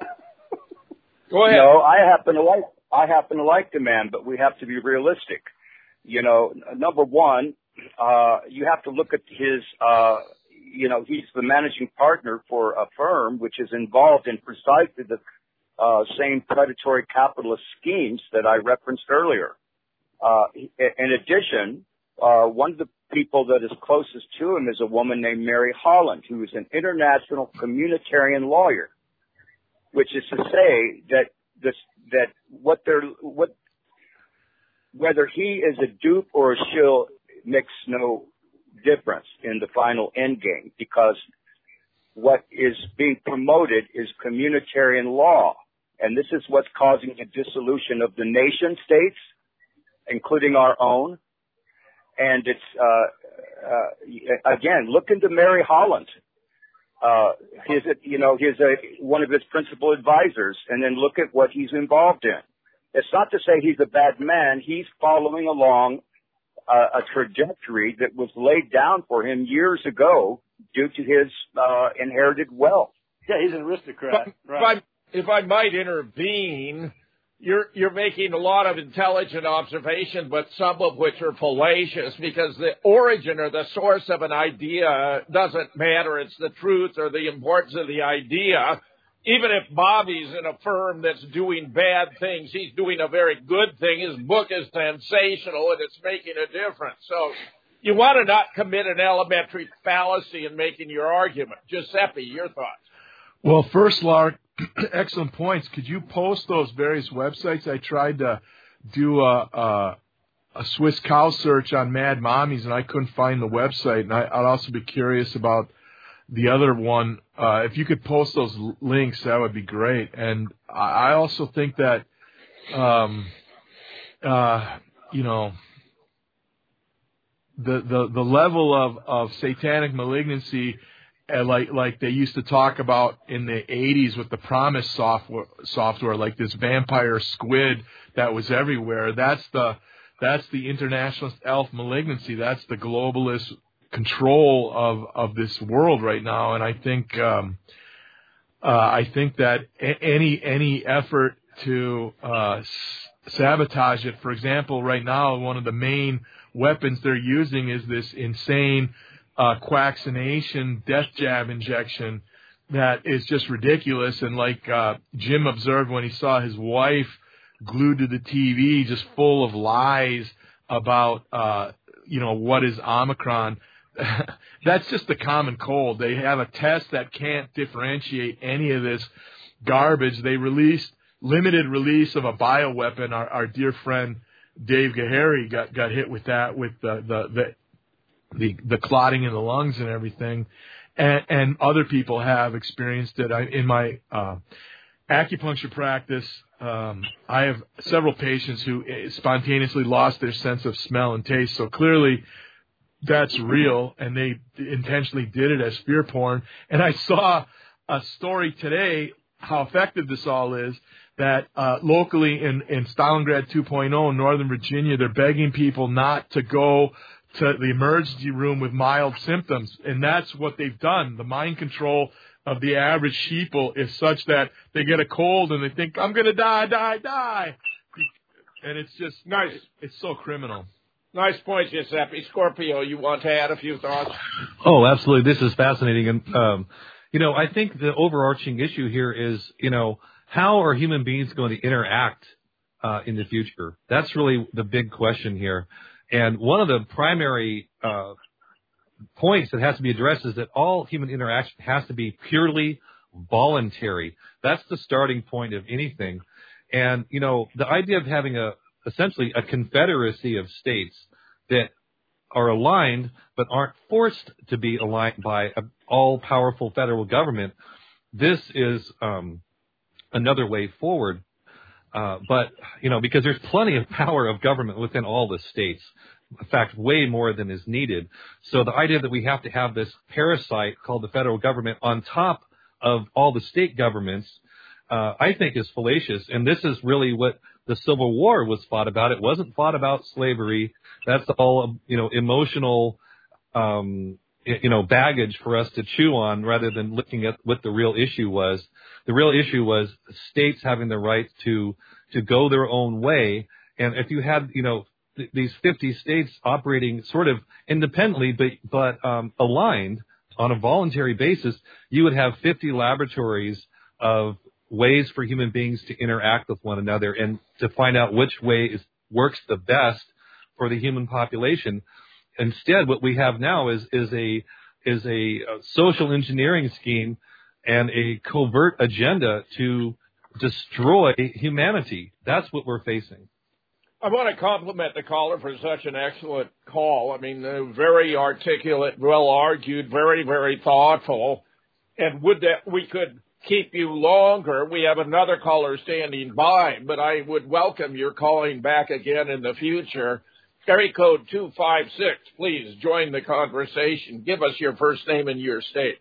Go ahead. No, I happen to like I happen to like the man, but we have to be realistic. You know, number one, uh, you have to look at his. Uh, you know, he's the managing partner for a firm which is involved in precisely the Uh, same predatory capitalist schemes that I referenced earlier. Uh, in addition, uh, one of the people that is closest to him is a woman named Mary Holland, who is an international communitarian lawyer, which is to say that this, that what they're, what, whether he is a dupe or a shill makes no difference in the final end game, because what is being promoted is communitarian law. And this is what's causing the dissolution of the nation states, including our own. And it's, uh, uh, again, look into Mary Holland. Uh, he's, a, you know, he's a, one of his principal advisors, and then look at what he's involved in. It's not to say he's a bad man. He's following along uh, a trajectory that was laid down for him years ago due to his uh, inherited wealth. Yeah, he's an aristocrat. But, right. but if I might intervene, you're you're making a lot of intelligent observations, but some of which are fallacious, because the origin or the source of an idea doesn't matter. It's the truth or the importance of the idea. Even if Bobby's in a firm that's doing bad things, he's doing a very good thing. His book is sensational, and it's making a difference. So you want to not commit an elementary fallacy in making your argument. Giuseppe, your thoughts? Well, first, Lark, excellent points. Could you post those various websites? I tried to do a, a, a Swiss cow search on Mad Mommies, and I couldn't find the website. And I, I'd also be curious about the other one. Uh, if you could post those l- links, that would be great. And I, I also think that, um, uh, you know, the, the, the level of, of satanic malignancy uh, like like they used to talk about in the eighties with the Promise software, software, like this vampire squid that was everywhere. That's the that's the internationalist elf malignancy. That's the globalist control of of this world right now. And I think um, uh, I think that a- any any effort to uh, s- sabotage it, for example, right now one of the main weapons they're using is this insane uh, quaccination death jab injection that is just ridiculous. And like uh, Jim observed when he saw his wife glued to the T V, just full of lies about, uh, you know, what is Omicron. That's just the common cold. They have a test that can't differentiate any of this garbage. They released limited release of a bioweapon. Our, our dear friend Dave Gahary got, got hit with that, with the, the, the, the, the clotting in the lungs and everything. And, and other people have experienced it. I, in my uh, acupuncture practice, um, I have several patients who spontaneously lost their sense of smell and taste. So clearly that's real, and they intentionally did it as fear porn. And I saw a story today, how effective this all is, that uh, locally in, in Stalingrad two point oh in Northern Virginia, they're begging people not to go to the emergency room with mild symptoms. And that's what they've done. The mind control of the average sheeple is such that they get a cold and they think, I'm going to die, die, die. And it's just nice. It's so criminal. Nice point, Giuseppe. Scorpio, you want to add a few thoughts? Oh, absolutely. This is fascinating. And, um, you know, I think the overarching issue here is, you know, how are human beings going to interact uh, in the future? That's really the big question here. And one of the primary uh, points that has to be addressed is that all human interaction has to be purely voluntary. That's the starting point of anything. And, you know, the idea of having a essentially a confederacy of states that are aligned but aren't forced to be aligned by an all-powerful federal government, this is um, another way forward. Uh, but, you know, because there's plenty of power of government within all the states. In fact, way more than is needed. So the idea that we have to have this parasite called the federal government on top of all the state governments, uh, I think is fallacious. And this is really what the Civil War was fought about. It wasn't fought about slavery. That's all, you know, emotional, um, you know, baggage for us to chew on rather than looking at what the real issue was. The real issue was states having the right to, to go their own way. And if you had, you know, th- these fifty states operating sort of independently, but, but, um, aligned on a voluntary basis, you would have fifty laboratories of ways for human beings to interact with one another and to find out which way is, works the best for the human population. Instead, what we have now is, is a, is a, a social engineering scheme and a covert agenda to destroy humanity. That's what we're facing. I want to compliment the caller for such an excellent call. I mean, uh, very articulate, well argued, very, very thoughtful. And would that we could keep you longer. We have another caller standing by, but I would welcome your calling back again in the future. Area code two five six, please join the conversation. Give us your first name and your state.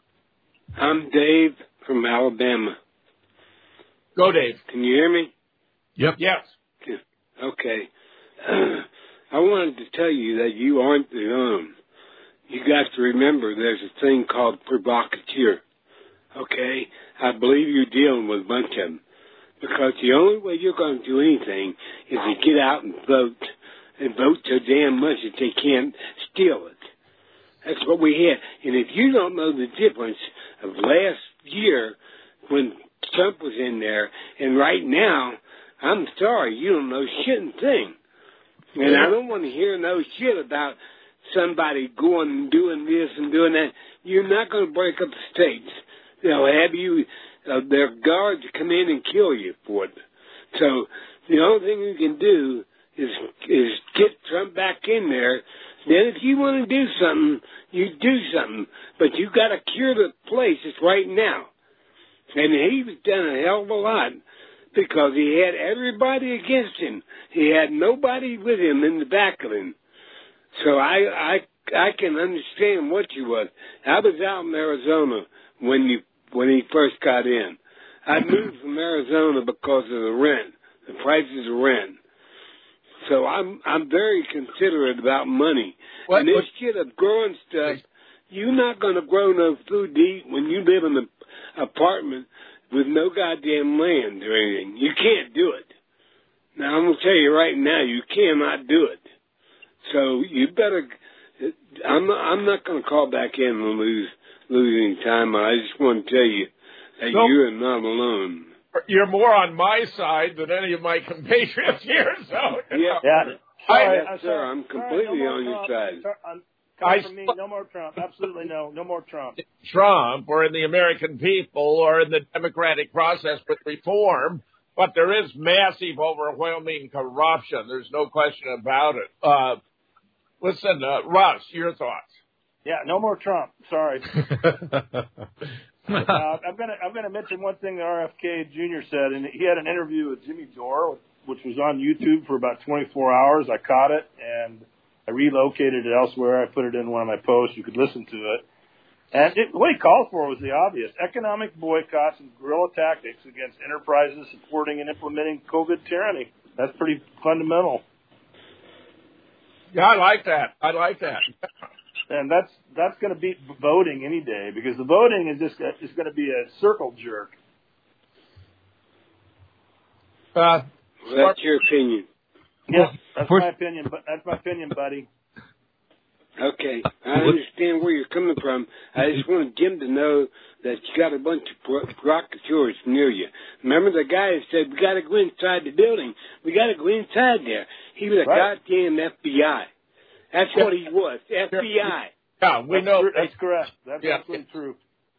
I'm Dave from Alabama. Go, Dave. Can you hear me? Yep. Yes. Okay. I wanted to tell you that you aren't the um. You got to remember there's a thing called provocateur. Okay? I believe you're dealing with a bunch of them. Because the only way you're going to do anything is to get out and vote. And vote so damn much that they can't steal it. That's what we had. And if you don't know the difference of last year when Trump was in there and right now, I'm sorry, you don't know shit and thing. And I don't want to hear no shit about somebody going and doing this and doing that. You're not going to break up the states. They'll have you, uh, their guards come in and kill you for it. So the only thing you can do is is get Trump back in there. Then if you want to do something, you do something. But you got to cure the place. It's right now. And he's done a hell of a lot because he had everybody against him. He had nobody with him in the back of him. So I, I I can understand what you was. I was out in Arizona when you when he first got in. I moved from Arizona because of the rent, the prices of rent. So I'm I'm very considerate about money. What, and this what, shit of growing stuff, you're not going to grow no food to eat when you live in an apartment with no goddamn land or anything. You can't do it. Now, I'm going to tell you right now, you cannot do it. So you better, I'm not, I'm not going to call back in and lose, losing time. I just want to tell you that no, you are not alone. You're more on my side than any of my compatriots here, so. Yeah, yeah. Sorry, I, I'm sir, sorry. I'm completely sorry, no on your Trump. side. Sorry, I'm, come from me, no more Trump. Absolutely no, no more Trump. Trump or in the American people or in the democratic process with reform, but there is massive, overwhelming corruption. There's no question about it. Uh, listen, uh, Russ, your thoughts? Yeah, no more Trump. Sorry. uh, I'm gonna I'm gonna mention one thing that R F K Junior said, and he had an interview with Jimmy Dore, which was on YouTube for about twenty-four hours. I caught it and I relocated it elsewhere. I put it in one of my posts. You could listen to it. And it, what he called for was the obvious: economic boycotts and guerrilla tactics against enterprises supporting and implementing COVID tyranny. That's pretty fundamental. Yeah, I like that. I like that. And that's that's going to beat voting any day, because the voting is just is going to be a circle jerk. Uh, well, that's your opinion. Yeah, that's my opinion. But that's my opinion, buddy. Okay, I understand where you're coming from. I just wanted Jim to know that you got a bunch of provocateurs near you. Remember the guy who said, we got to go inside the building. We got to go inside there. He was a right. goddamn F B I. That's what he was, F B I. Yeah, we that's know. True. That's correct. That's yeah. absolutely true.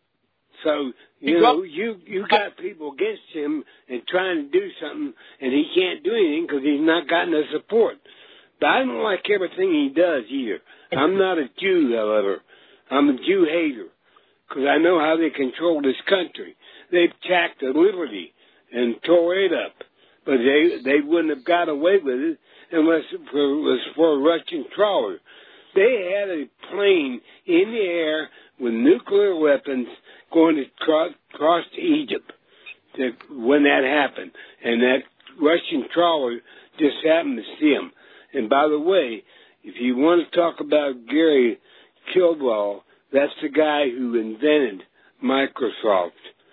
So, you know, you, you got people against him and trying to do something, and he can't do anything because he's not gotten the support. But I don't like everything he does either. I'm not a Jew, however. I'm a Jew hater because I know how they control this country. They've attacked the liberty and tore it up, but they they wouldn't have got away with it unless it was for a Russian trawler. They had a plane in the air with nuclear weapons going to cross, cross to Egypt to, when that happened, and that Russian trawler just happened to see them. And by the way, if you want to talk about Gary Kilball, that's the guy who invented Microsoft.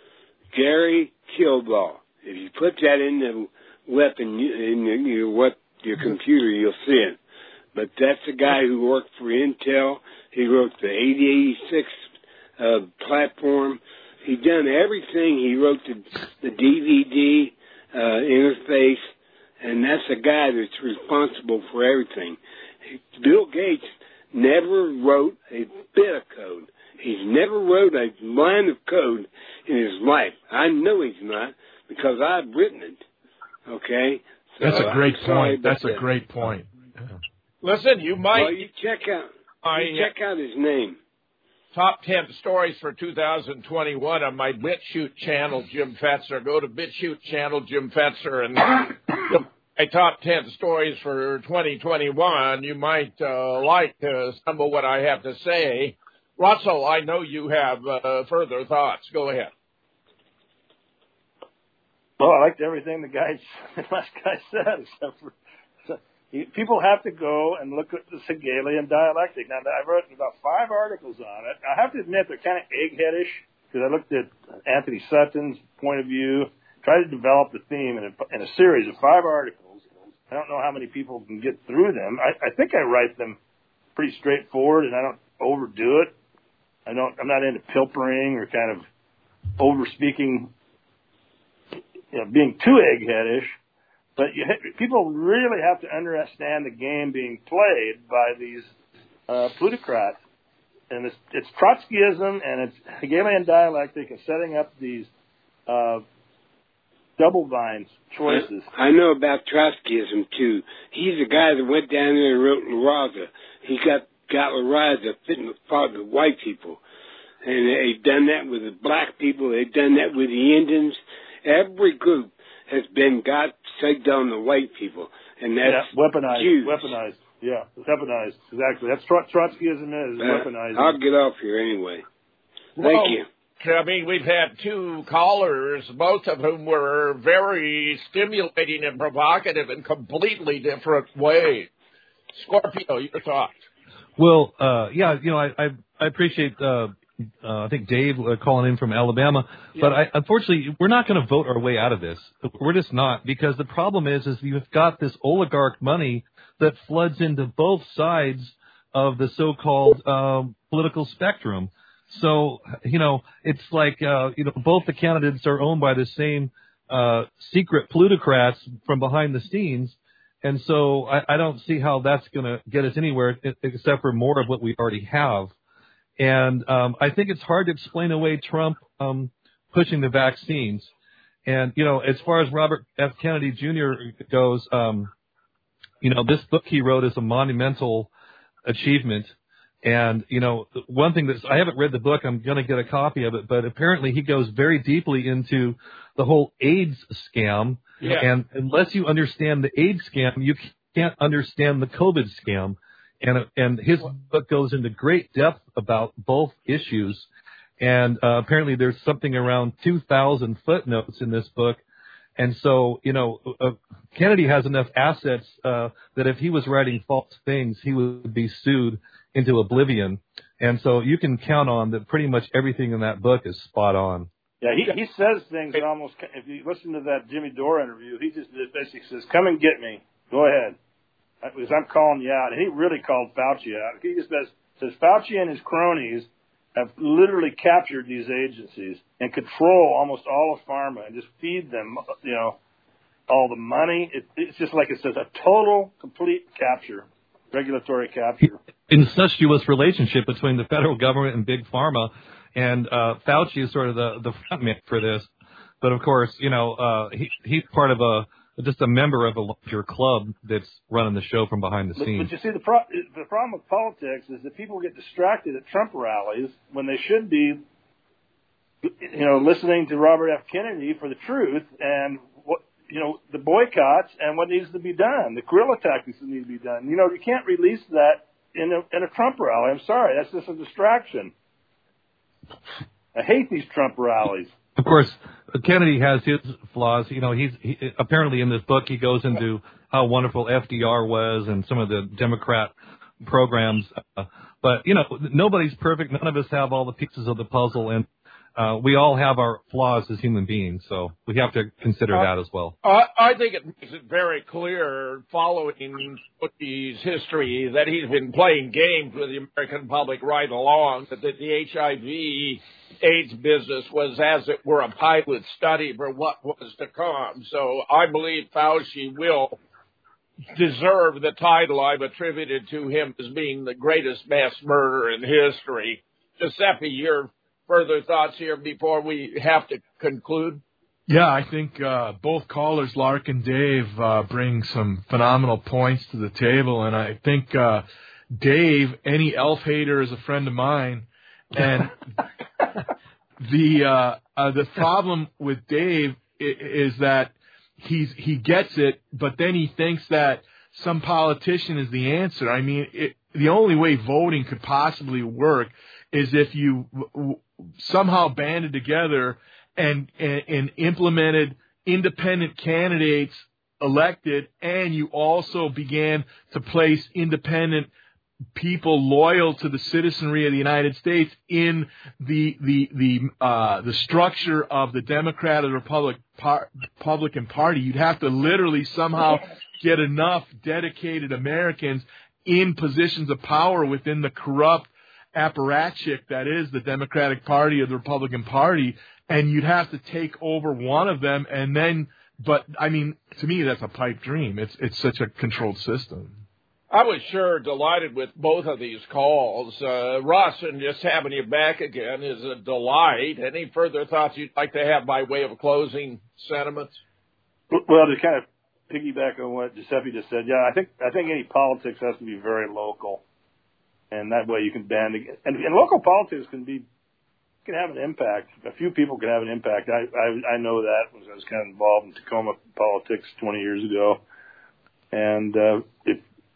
Gary Kilball. If you put that in the weapon, in your, what, your computer, you'll see it. But that's the guy who worked for Intel. He wrote the eighty eighty-six uh, platform. He done everything. He wrote the, the D V D uh, interface. And that's the guy that's responsible for everything. Bill Gates never wrote a bit of code. He's never wrote a line of code in his life. I know he's not because I've written it. Okay? So That's a great I'm point. That's that. a great point. Listen, you might... Well, you check out, I, you check out his name. Top ten stories for two thousand twenty-one on my BitChute channel, Jim Fetzer. Go to BitChute channel, Jim Fetzer, and my top ten stories for twenty twenty-one. You might uh, like uh, some of what I have to say. Russell, I know you have uh, further thoughts. Go ahead. Well, I liked everything the guy, the last guy said, except for so, he, people have to go and look at the Hegelian dialectic. Now, I've written about five articles on it. I have to admit they're kind of eggheadish because I looked at Anthony Sutton's point of view, tried to develop the theme in a, in a series of five articles. I don't know how many people can get through them. I, I think I write them pretty straightforward, and I don't overdo it. I don't. I'm not into pilfering or kind of over speaking. You know, being too eggheadish, but you, people really have to understand the game being played by these uh, plutocrats, and it's, it's Trotskyism and it's Hegelian dialectic and setting up these uh, double binds choices. I know about Trotskyism too. He's the guy that went down there and wrote La Raza. He got got La Raza fitting with part of the white people, and they've done that with the black people. They've done that with the Indians. Every group has been got tagged on the white people, and that's yeah, weaponized. Jews. Weaponized. Yeah, weaponized. Exactly. That's what Trotskyism is, Uh, weaponized. I'll get off here anyway. Thank Well, you. I mean, we've had two callers, both of whom were very stimulating and provocative in completely different ways. Scorpio, your thoughts? Well, uh, yeah, you know, I, I, I appreciate, uh, uh, I think Dave uh, calling in from Alabama, but I, unfortunately, we're not going to vote our way out of this. We're just not, because the problem is, is you've got this oligarch money that floods into both sides of the so-called um, political spectrum. So, you know, it's like, uh, you know, both the candidates are owned by the same uh, secret plutocrats from behind the scenes. And so I, I don't see how that's going to get us anywhere except for more of what we already have. And um, I think it's hard to explain away Trump um, pushing the vaccines. And, you know, as far as Robert F. Kennedy Junior goes, um, you know, this book he wrote is a monumental achievement. And, you know, one thing that I haven't read the book, I'm going to get a copy of it, but apparently he goes very deeply into the whole AIDS scam. Yeah. And unless you understand the AIDS scam, you can't understand the COVID scam. And, and his book goes into great depth about both issues. And uh, apparently there's something around two thousand footnotes in this book. And so, you know, uh, Kennedy has enough assets uh, that if he was writing false things, he would be sued into oblivion. And so you can count on that pretty much everything in that book is spot on. Yeah, he he says things that almost, if you listen to that Jimmy Dore interview, he just basically says, come and get me. Go ahead. Because I'm calling you out. And he really called Fauci out. He just says, says Fauci and his cronies have literally captured these agencies and control almost all of pharma and just feed them, you know, all the money. It, it's just like it says, a total, complete capture, regulatory capture. Incestuous relationship between the federal government and big pharma, and uh, Fauci is sort of the, the front man for this. But of course, you know, uh, he, he's part of a just a member of a larger club that's running the show from behind the But, scenes. but you see, the, pro- the problem with politics is that people get distracted at Trump rallies when they should be, you know, listening to Robert F. Kennedy for the truth and what, you know, the boycotts and what needs to be done, the guerrilla tactics that need to be done. You know, you can't release that in a, in a Trump rally. I'm sorry, that's just a distraction. I hate these Trump rallies. Of course, Kennedy has his flaws. You know, he's he, apparently in this book he goes into how wonderful F D R was and some of the Democrat programs. Uh, but you know, nobody's perfect. None of us have all the pieces of the puzzle, and uh, we all have our flaws as human beings. So we have to consider uh, that as well. I, I think it makes it very clear, following Bush's history, that he's been playing games with the American public right along. That the H I V AIDS business was, as it were, a pilot study for what was to come. So I believe Fauci will deserve the title I've attributed to him as being the greatest mass murderer in history. Giuseppe, your further thoughts here before we have to conclude? Yeah, I think uh, both callers, Lark and Dave, uh, bring some phenomenal points to the table. And I think uh, Dave, any elf hater, is a friend of mine. And the uh, uh, the problem with Dave is that he's he gets it, but then he thinks that some politician is the answer. I mean, it, the only way voting could possibly work is if you w- w- somehow banded together and, and and implemented independent candidates elected, and you also began to place independent people loyal to the citizenry of the United States in the the the uh, the structure of the Democrat or Republic par- Republican Party. You'd have to literally somehow get enough dedicated Americans in positions of power within the corrupt apparatchik that is the Democratic Party or the Republican Party, and you'd have to take over one of them, and then. But I mean, to me, that's a pipe dream. It's it's such a controlled system. I was sure delighted with both of these calls. Uh, Ross, and just having you back again is a delight. Any further thoughts you'd like to have by way of closing sentiments? Well, to kind of piggyback on what Giuseppe just said, yeah, I think I think any politics has to be very local, and that way you can band against. And, and local politics can be can have an impact. A few people can have an impact. I I, I know that because I was kind of involved in Tacoma politics twenty years ago, and uh, if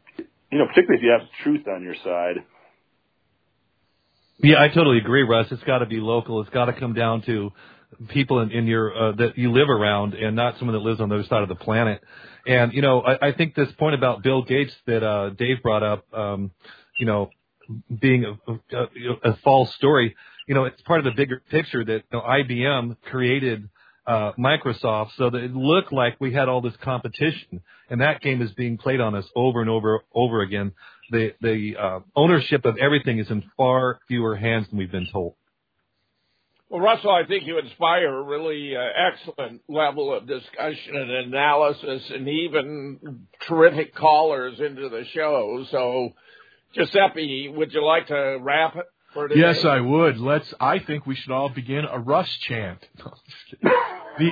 you know, particularly if you have truth on your side. Yeah, I totally agree, Russ. It's got to be local. It's got to come down to people in, in your uh, that you live around, and not someone that lives on the other side of the planet. And you know, I, I think this point about Bill Gates that uh, Dave brought up, um, you know, being a, a, a false story. You know, it's part of the bigger picture that you know, I B M created uh, Microsoft so that it looked like we had all this competition, and that game is being played on us over and over over again. The the uh, ownership of everything is in far fewer hands than we've been told. Well, Russell, I think you inspire a really uh, excellent level of discussion and analysis, and even terrific callers into the show. So, Giuseppe, would you like to wrap it for today? Yes, I would. Let's. I think we should all begin a Russ chant. the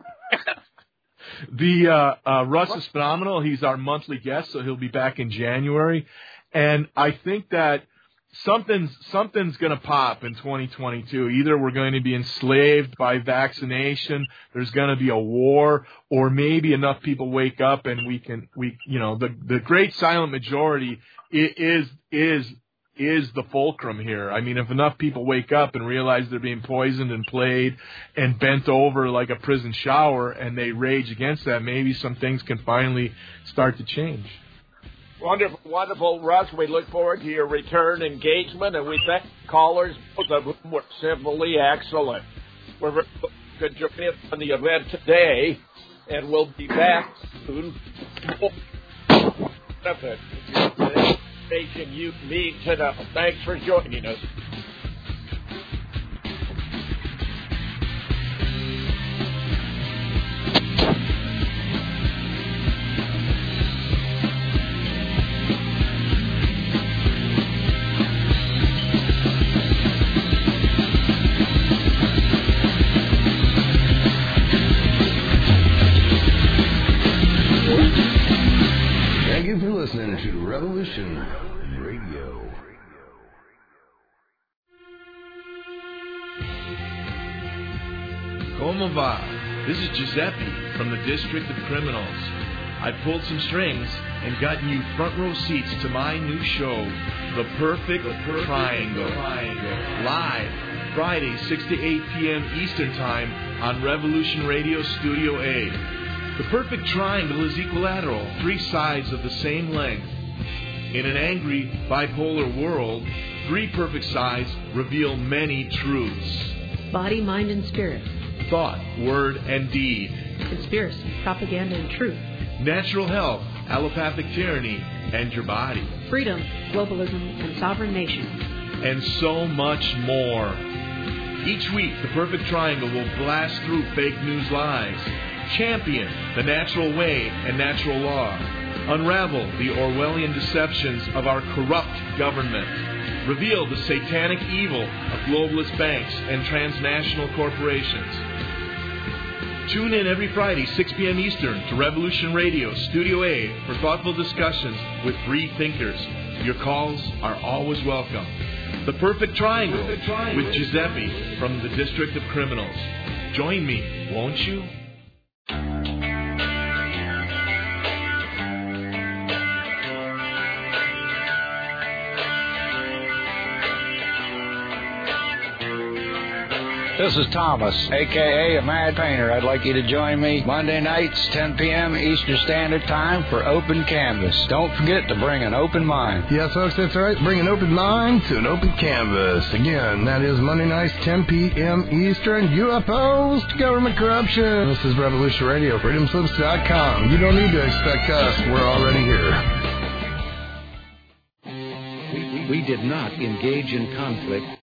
the uh, uh, Russ is phenomenal. He's our monthly guest, so he'll be back in January, and I think that something's something's going to pop in twenty twenty-two. Either we're going to be enslaved by vaccination, there's going to be a war, or maybe enough people wake up and we can we you know the the great silent majority is is is the fulcrum here. I mean, if enough people wake up and realize they're being poisoned and played and bent over like a prison shower, and they rage against that, maybe some things can finally start to change. Wonderful, wonderful, Russ. We look forward to your return engagement, and we thank callers, both of whom were simply excellent. We're very good to join us on the event today, and we'll be back soon. Station you need to know. Thanks for joining us. Thank you for listening to Revolution Radio. Como va? This is Giuseppe from the District of Criminals. I pulled some strings and gotten you front row seats to my new show, The Perfect, the Perfect Triangle. Triangle. Live, Friday, six to eight p.m. Eastern Time on Revolution Radio Studio A. The perfect triangle is equilateral, three sides of the same length. In an angry, bipolar world, three perfect sides reveal many truths. Body, mind, and spirit. Thought, word, and deed. Conspiracy, propaganda, and truth. Natural health, allopathic tyranny, and your body. Freedom, globalism, and sovereign nations. And so much more. Each week, the perfect triangle will blast through fake news lies. Champion the natural way and natural law. Unravel the Orwellian deceptions of our corrupt government. Reveal the satanic evil of globalist banks and transnational corporations. Tune in every Friday, six p.m. Eastern, to Revolution Radio, Studio A, for thoughtful discussions with free thinkers. Your calls are always welcome. The Perfect Triangle, Perfect Triangle. With Giuseppe from the District of Criminals. Join me, won't you? This is Thomas, a k a. a Mad Painter. I'd like you to join me Monday nights, ten p.m. Eastern Standard Time for Open Canvas. Don't forget to bring an open mind. Yes, folks, that's right. Bring an open mind to an open canvas. Again, that is Monday nights, ten p.m. Eastern. U F Os to government corruption. This is Revolution Radio, freedom slips dot com. You don't need to expect us. We're already here. We, we, we did not engage in conflict.